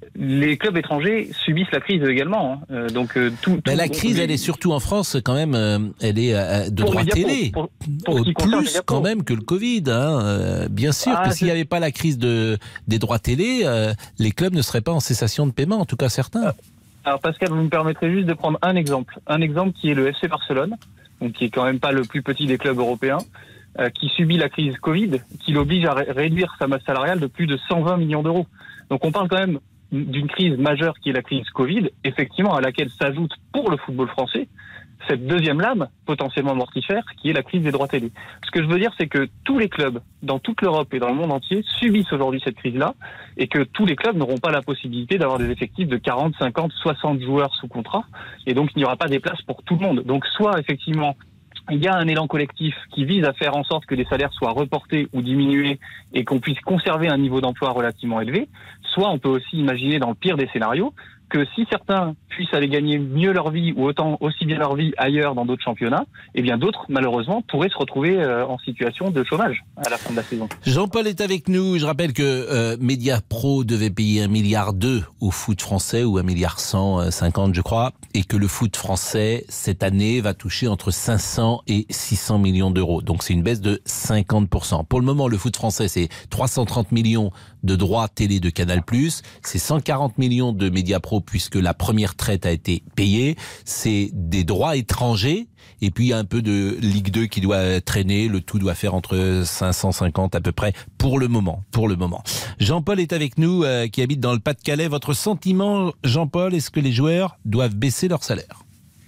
les clubs étrangers subissent la crise également. Hein. Euh, donc euh, tout. Ben tout la crise, les... elle est surtout en France quand même. Euh, elle est euh, de droit télé, pour, pour, pour plus quand même que le Covid. Hein. Euh, bien sûr ah, que s'il n'y avait pas la crise de des droits télé, euh, les clubs ne seraient pas en cessation de paiement. En tout cas, certains. Euh, alors Pascal, vous me permettrez juste de prendre un exemple, un exemple qui est le F C Barcelone, donc qui est quand même pas le plus petit des clubs européens, euh, qui subit la crise Covid, qui l'oblige à ré- réduire sa masse salariale de plus de cent vingt millions d'euros. Donc on parle quand même d'une crise majeure qui est la crise Covid, effectivement, à laquelle s'ajoute pour le football français cette deuxième lame potentiellement mortifère qui est la crise des droits télé. Ce que je veux dire, c'est que tous les clubs dans toute l'Europe et dans le monde entier subissent aujourd'hui cette crise-là et que tous les clubs n'auront pas la possibilité d'avoir des effectifs de quarante, cinquante, soixante joueurs sous contrat et donc il n'y aura pas des places pour tout le monde. Donc soit effectivement il y a un élan collectif qui vise à faire en sorte que les salaires soient reportés ou diminués et qu'on puisse conserver un niveau d'emploi relativement élevé, soit on peut aussi imaginer dans le pire des scénarios que si certains puissent aller gagner mieux leur vie ou autant aussi bien leur vie ailleurs dans d'autres championnats, eh bien d'autres malheureusement pourraient se retrouver euh, en situation de chômage à la fin de la saison. Jean-Paul est avec nous. Je rappelle que euh, Mediapro devait payer un milliard deux au foot français ou un milliard cent cinquante je crois, et que le foot français cette année va toucher entre cinq cents et six cents millions d'euros. Donc c'est une baisse de cinquante pour cent. Pour le moment, le foot français c'est trois cent trente millions de droits télé de Canal+, c'est cent quarante millions de Mediapro puisque la première traite a été payée, c'est des droits étrangers et puis il y a un peu de Ligue deux qui doit traîner, le tout doit faire entre cinq cent cinquante à peu près pour le moment, pour le moment. Jean-Paul est avec nous euh, qui habite dans le Pas-de-Calais. Votre sentiment, Jean-Paul, est-ce que les joueurs doivent baisser leur salaire ?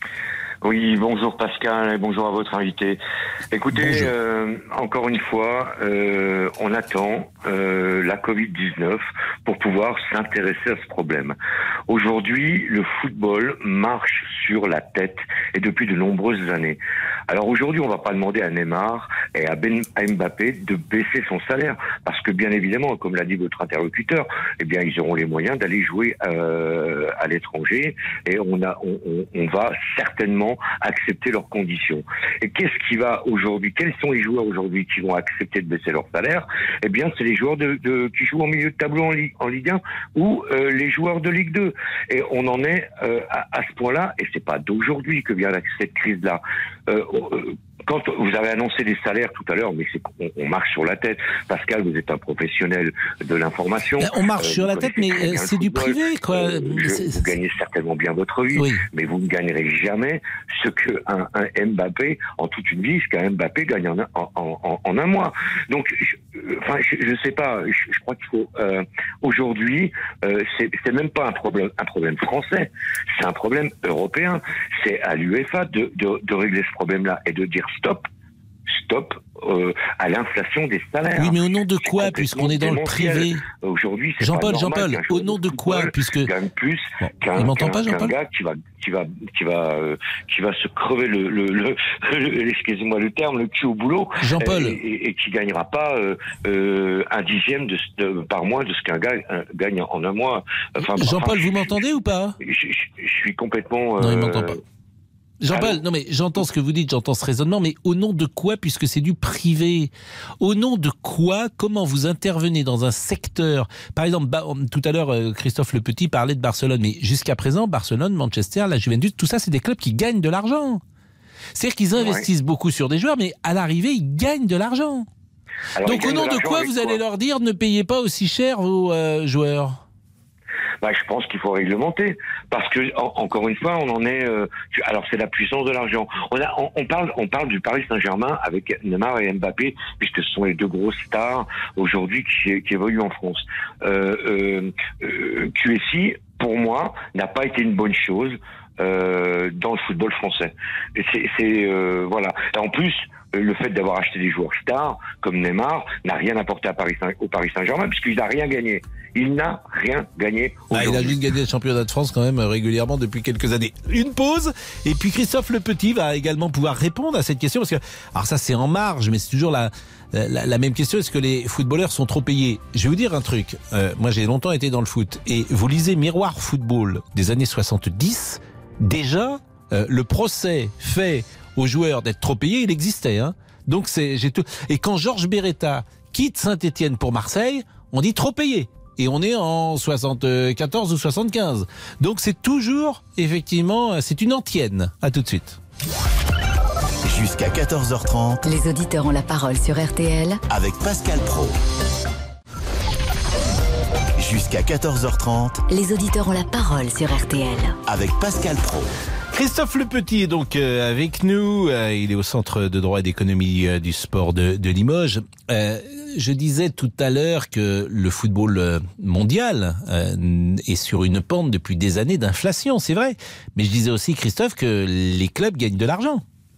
Oui, bonjour Pascal et bonjour à votre invité. Écoutez, euh, encore une fois, euh, on attend euh, la covid dix-neuf pour pouvoir s'intéresser à ce problème. Aujourd'hui, le football marche sur la tête et depuis de nombreuses années. Alors aujourd'hui, on va pas demander à Neymar et à, ben, à Mbappé de baisser son salaire parce que bien évidemment, comme l'a dit votre interlocuteur, eh bien ils auront les moyens d'aller jouer euh, à l'étranger et on a, on, on, on va certainement accepter leurs conditions. Et qu'est-ce qui va aujourd'hui, quels sont les joueurs aujourd'hui qui vont accepter de baisser leur salaire ? Eh bien, c'est les joueurs de, de qui jouent en milieu de tableau en, Ligue, en Ligue un ou euh, les joueurs de Ligue deux. Et on en est euh, à, à ce point-là, et c'est pas d'aujourd'hui que vient cette crise-là. Euh, euh, Quand vous avez annoncé les salaires tout à l'heure, mais c'est qu'on on marche sur la tête. Pascal, vous êtes un professionnel de l'information. On marche euh, sur la tête, mais c'est du privé, quoi. Euh, je, vous gagnez certainement bien votre vie, oui. Mais vous ne gagnerez jamais ce qu'un un Mbappé, en toute une vie, ce qu'un Mbappé gagne en, en, en, en un mois. Donc, je, enfin, je ne sais pas. Je, je crois qu'il faut euh, aujourd'hui, euh, c'est, c'est même pas un problème, un problème français. C'est un problème européen. C'est à l'UEFA de, de, de régler ce problème-là et de dire stop, stop euh, à l'inflation des salaires. Oui, mais au nom de quoi, puisqu'on est dans le privé ? Aujourd'hui, c'est Jean-Paul, pas normal Jean-Paul, au nom de quoi, puisque gagne plus bon, qu'un, il m'entend qu'un, pas, Jean-Paul ? qu'un gars qui va qui va qui va euh, qui va se crever le, le, le, le excusez-moi le terme, le cul au boulot. Jean-Paul, et, et, et qui gagnera pas euh, euh, un dixième de, de par mois de ce qu'un gars un, gagne en un mois. Enfin, Jean-Paul, enfin, vous m'entendez ou pas ? je, je, je suis complètement. Euh, non, il m'entend pas. Jean-Paul, Alors, non mais j'entends ce que vous dites, j'entends ce raisonnement, mais au nom de quoi, puisque c'est du privé ? Au nom de quoi ? Comment vous intervenez dans un secteur ? Par exemple, bah, tout à l'heure, Christophe Le Petit parlait de Barcelone, mais jusqu'à présent, Barcelone, Manchester, la Juventus, tout ça, c'est des clubs qui gagnent de l'argent. C'est-à-dire qu'ils investissent ouais. beaucoup sur des joueurs, mais à l'arrivée, ils gagnent de l'argent. Alors, donc au nom de, de quoi vous quoi allez leur dire ne payez pas aussi cher vos euh, joueurs ? Bah, je pense qu'il faut réglementer parce que en, encore une fois, on en est. Euh, alors c'est la puissance de l'argent. On a, on, on parle, on parle du Paris Saint-Germain avec Neymar et Mbappé puisque ce sont les deux grosses stars aujourd'hui qui, qui évoluent en France. Euh, euh, euh, Q S I, pour moi, n'a pas été une bonne chose euh, dans le football français. Et c'est, c'est euh, voilà. Et en plus. Le fait d'avoir acheté des joueurs stars comme Neymar n'a rien apporté à Paris Saint- au Paris Saint-Germain puisqu'il n'a rien gagné. Il n'a rien gagné. Ah, il a juste gagné le championnat de France quand même régulièrement depuis quelques années. Une pause et puis Christophe Le Petit va également pouvoir répondre à cette question parce que alors ça c'est en marge mais c'est toujours la la, la même question. Est-ce que les footballeurs sont trop payés ? Je vais vous dire un truc. Euh, moi j'ai longtemps été dans le foot et vous lisez Miroir Football des années soixante-dix. Déjà euh, le procès fait aux joueurs d'être trop payés, il existait. Hein. Donc c'est j'ai tout. Et quand Georges Beretta quitte Saint-Étienne pour Marseille, on dit trop payé. Et on est en soixante-quatorze ou soixante-quinze. Donc c'est toujours, effectivement, c'est une antienne. À tout de suite. Jusqu'à quatorze heures trente. Les auditeurs ont la parole sur R T L. Avec Pascal Praud. Jusqu'à quatorze heures trente. Les auditeurs ont la parole sur R T L. Avec Pascal Praud. Christophe Le Petit est donc euh, avec nous. Euh, il est au Centre de droit et d'économie euh, du sport de, de Limoges. Euh, je disais tout à l'heure que le football mondial euh, est sur une pente depuis des années d'inflation, c'est vrai. Mais je disais aussi, Christophe, que les clubs gagnent de l'argent.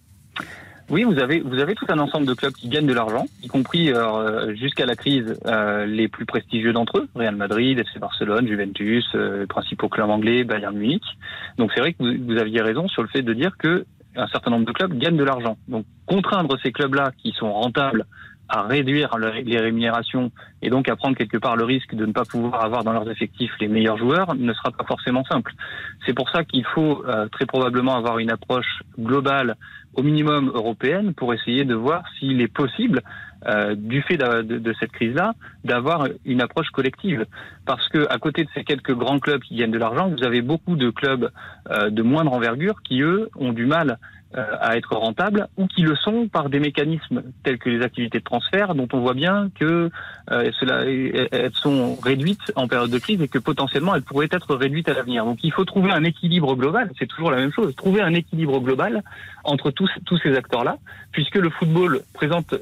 Oui, vous avez vous avez tout un ensemble de clubs qui gagnent de l'argent, y compris euh, jusqu'à la crise euh, les plus prestigieux d'entre eux, Real Madrid, F C Barcelone, Juventus, euh, les principaux clubs anglais, Bayern Munich. Donc c'est vrai que vous, vous aviez raison sur le fait de dire que un certain nombre de clubs gagnent de l'argent. Donc contraindre ces clubs-là qui sont rentables à réduire les rémunérations et donc à prendre quelque part le risque de ne pas pouvoir avoir dans leurs effectifs les meilleurs joueurs ne sera pas forcément simple. C'est pour ça qu'il faut euh, très probablement avoir une approche globale, au minimum européenne, pour essayer de voir s'il est possible, euh, du fait de, de, de cette crise-là, d'avoir une approche collective. Parce que à côté de ces quelques grands clubs qui gagnent de l'argent, vous avez beaucoup de clubs euh, de moindre envergure qui, eux, ont du mal à être rentables ou qui le sont par des mécanismes tels que les activités de transfert dont on voit bien que euh, cela, elles sont réduites en période de crise et que potentiellement elles pourraient être réduites à l'avenir. Donc il faut trouver un équilibre global, c'est toujours la même chose, trouver un équilibre global entre tous, tous ces acteurs-là, puisque le football présente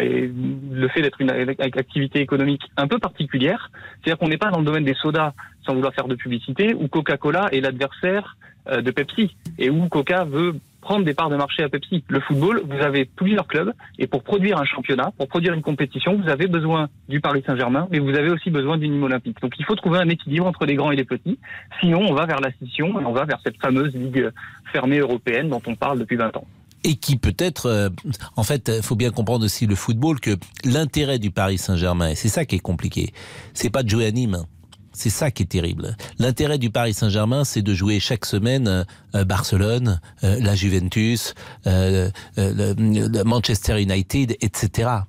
le fait d'être une activité économique un peu particulière, c'est-à-dire qu'on n'est pas dans le domaine des sodas, sans vouloir faire de publicité, où Coca-Cola est l'adversaire de Pepsi et où Coca veut prendre des parts de marché à Pepsi. Le football, vous avez plusieurs clubs et pour produire un championnat, pour produire une compétition, vous avez besoin du Paris Saint-Germain, mais vous avez aussi besoin du Nîmes Olympique. Donc il faut trouver un équilibre entre les grands et les petits. Sinon, on va vers la scission et on va vers cette fameuse ligue fermée européenne dont on parle depuis vingt ans. Et qui peut-être, euh, en fait, il faut bien comprendre aussi le football que l'intérêt du Paris Saint-Germain, et c'est ça qui est compliqué, c'est pas de jouer à Nîmes. C'est ça qui est terrible. L'intérêt du Paris Saint-Germain, c'est de jouer chaque semaine euh, Barcelone, euh, la Juventus, euh, euh, le, le Manchester United, et cetera.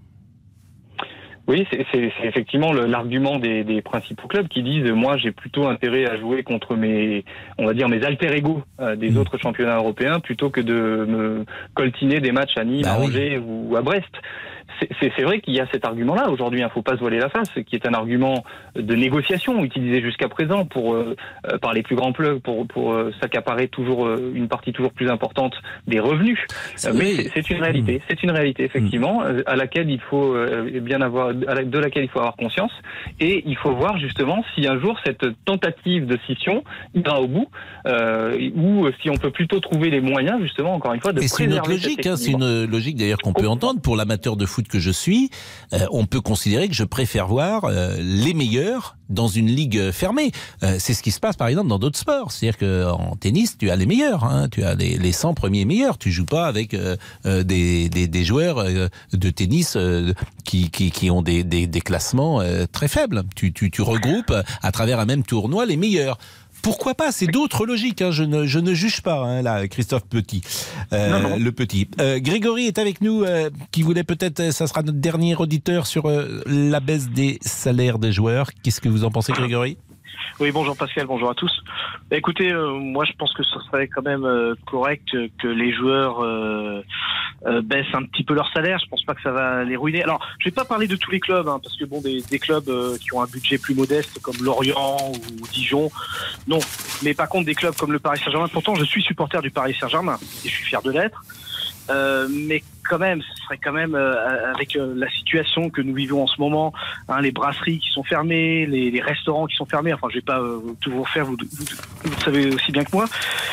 Oui, c'est, c'est, c'est effectivement le, l'argument des, des principaux clubs qui disent moi j'ai plutôt intérêt à jouer contre mes, on va dire mes alter ego euh, des mmh. autres championnats européens plutôt que de me coltiner des matchs à Nîmes, bah à Angers oui. ou à Brest. C'est, c'est, c'est vrai qu'il y a cet argument-là aujourd'hui, il hein, ne faut pas se voiler la face, qui est un argument de négociation utilisé jusqu'à présent pour euh, par les plus grands clubs pour pour euh, s'accaparer toujours euh, une partie toujours plus importante des revenus. Euh, mais c'est, c'est une réalité, c'est une réalité effectivement euh, à laquelle il faut euh, bien avoir de laquelle il faut avoir conscience et il faut voir justement si un jour cette tentative de scission ira au bout euh, ou si on peut plutôt trouver les moyens justement encore une fois de et préserver c'est une autre logique, hein, c'est une logique d'ailleurs qu'on peut entendre pour l'amateur de foot que je suis. Euh, on peut considérer que je préfère voir euh, les meilleurs dans une ligue fermée. Euh, c'est ce qui se passe par exemple dans d'autres sports. C'est-à-dire qu'en tennis, tu as les meilleurs, hein, tu as les, les cent premiers meilleurs. Tu joues pas avec euh, euh, des, des, des joueurs euh, de tennis euh, qui, qui, qui ont des, des, des classements euh, très faibles. Tu, tu, tu regroupes à travers un même tournoi les meilleurs. Pourquoi pas? C'est d'autres logiques. Hein. Je ne, je ne juge pas hein, là, Christophe Petit, euh, non, non. le Petit. Euh, Grégory est avec nous, euh, qui voulait peut-être, ça sera notre dernier auditeur sur euh, la baisse des salaires des joueurs. Qu'est-ce que vous en pensez, Grégory? Oui, bonjour Pascal, bonjour à tous. Écoutez, euh, moi je pense que ce serait quand même euh, correct que les joueurs euh, euh, baissent un petit peu leur salaire. Je pense pas que ça va les ruiner. Alors, je vais pas parler de tous les clubs, hein, parce que bon, des, des clubs euh, qui ont un budget plus modeste comme Lorient ou Dijon, non. Mais par contre, des clubs comme le Paris Saint-Germain, pourtant je suis supporter du Paris Saint-Germain et je suis fier de l'être. Euh, mais quand même, ce serait quand même euh, avec euh, la situation que nous vivons en ce moment, hein, les brasseries qui sont fermées, les, les restaurants qui sont fermés. Enfin, je vais pas euh, tout vous refaire, vous, vous, vous le savez aussi bien que moi.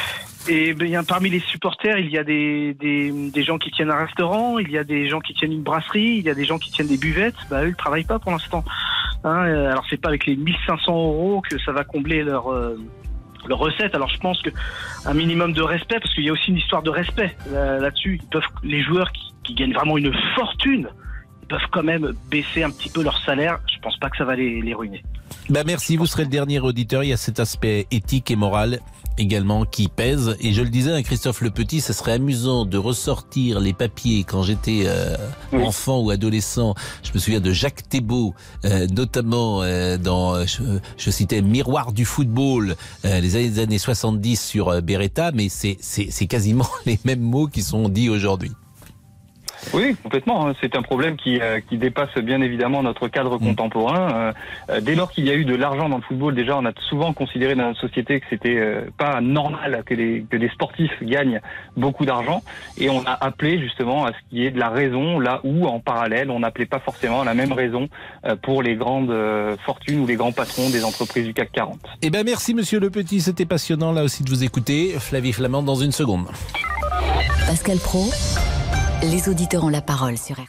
Et bien, parmi les supporters, il y a des, des, des gens qui tiennent un restaurant, il y a des gens qui tiennent une brasserie, il y a des gens qui tiennent des buvettes. Bah, eux, ils travaillent pas pour l'instant. Hein, alors, c'est pas avec les mille cinq cents euros que ça va combler leur euh, leur recette. Alors je pense que un minimum de respect, parce qu'il y a aussi une histoire de respect là, là-dessus. Ils peuvent, les joueurs qui, qui gagnent vraiment une fortune, ils peuvent quand même baisser un petit peu leur salaire. Je pense pas que ça va les, les ruiner. Ben merci, vous serez le dernier auditeur. Il y a cet aspect éthique et moral également qui pèse. Et je le disais à Christophe Le Petit, ce serait amusant de ressortir les papiers quand j'étais euh, oui. enfant ou adolescent. Je me souviens de Jacques Thébault, euh, notamment euh, dans, je, je citais Miroir du football, euh, les années, années soixante-dix sur euh, Beretta, mais c'est, c'est, c'est quasiment les mêmes mots qui sont dits aujourd'hui. Oui, complètement. C'est un problème qui, euh, qui dépasse bien évidemment notre cadre mmh. contemporain. Euh, dès lors qu'il y a eu de l'argent dans le football, déjà, on a souvent considéré dans notre société que c'était euh, pas normal que les, que des sportifs gagnent beaucoup d'argent. Et on a appelé justement à ce qui est de la raison, là où, en parallèle, on n'appelait pas forcément la même raison euh, pour les grandes euh, fortunes ou les grands patrons des entreprises du C A C quarante. Eh ben, merci, monsieur Le Petit. C'était passionnant, là aussi, de vous écouter. Flavie Flamand, dans une seconde. Pascal Praud. Les auditeurs ont la parole sur R T L.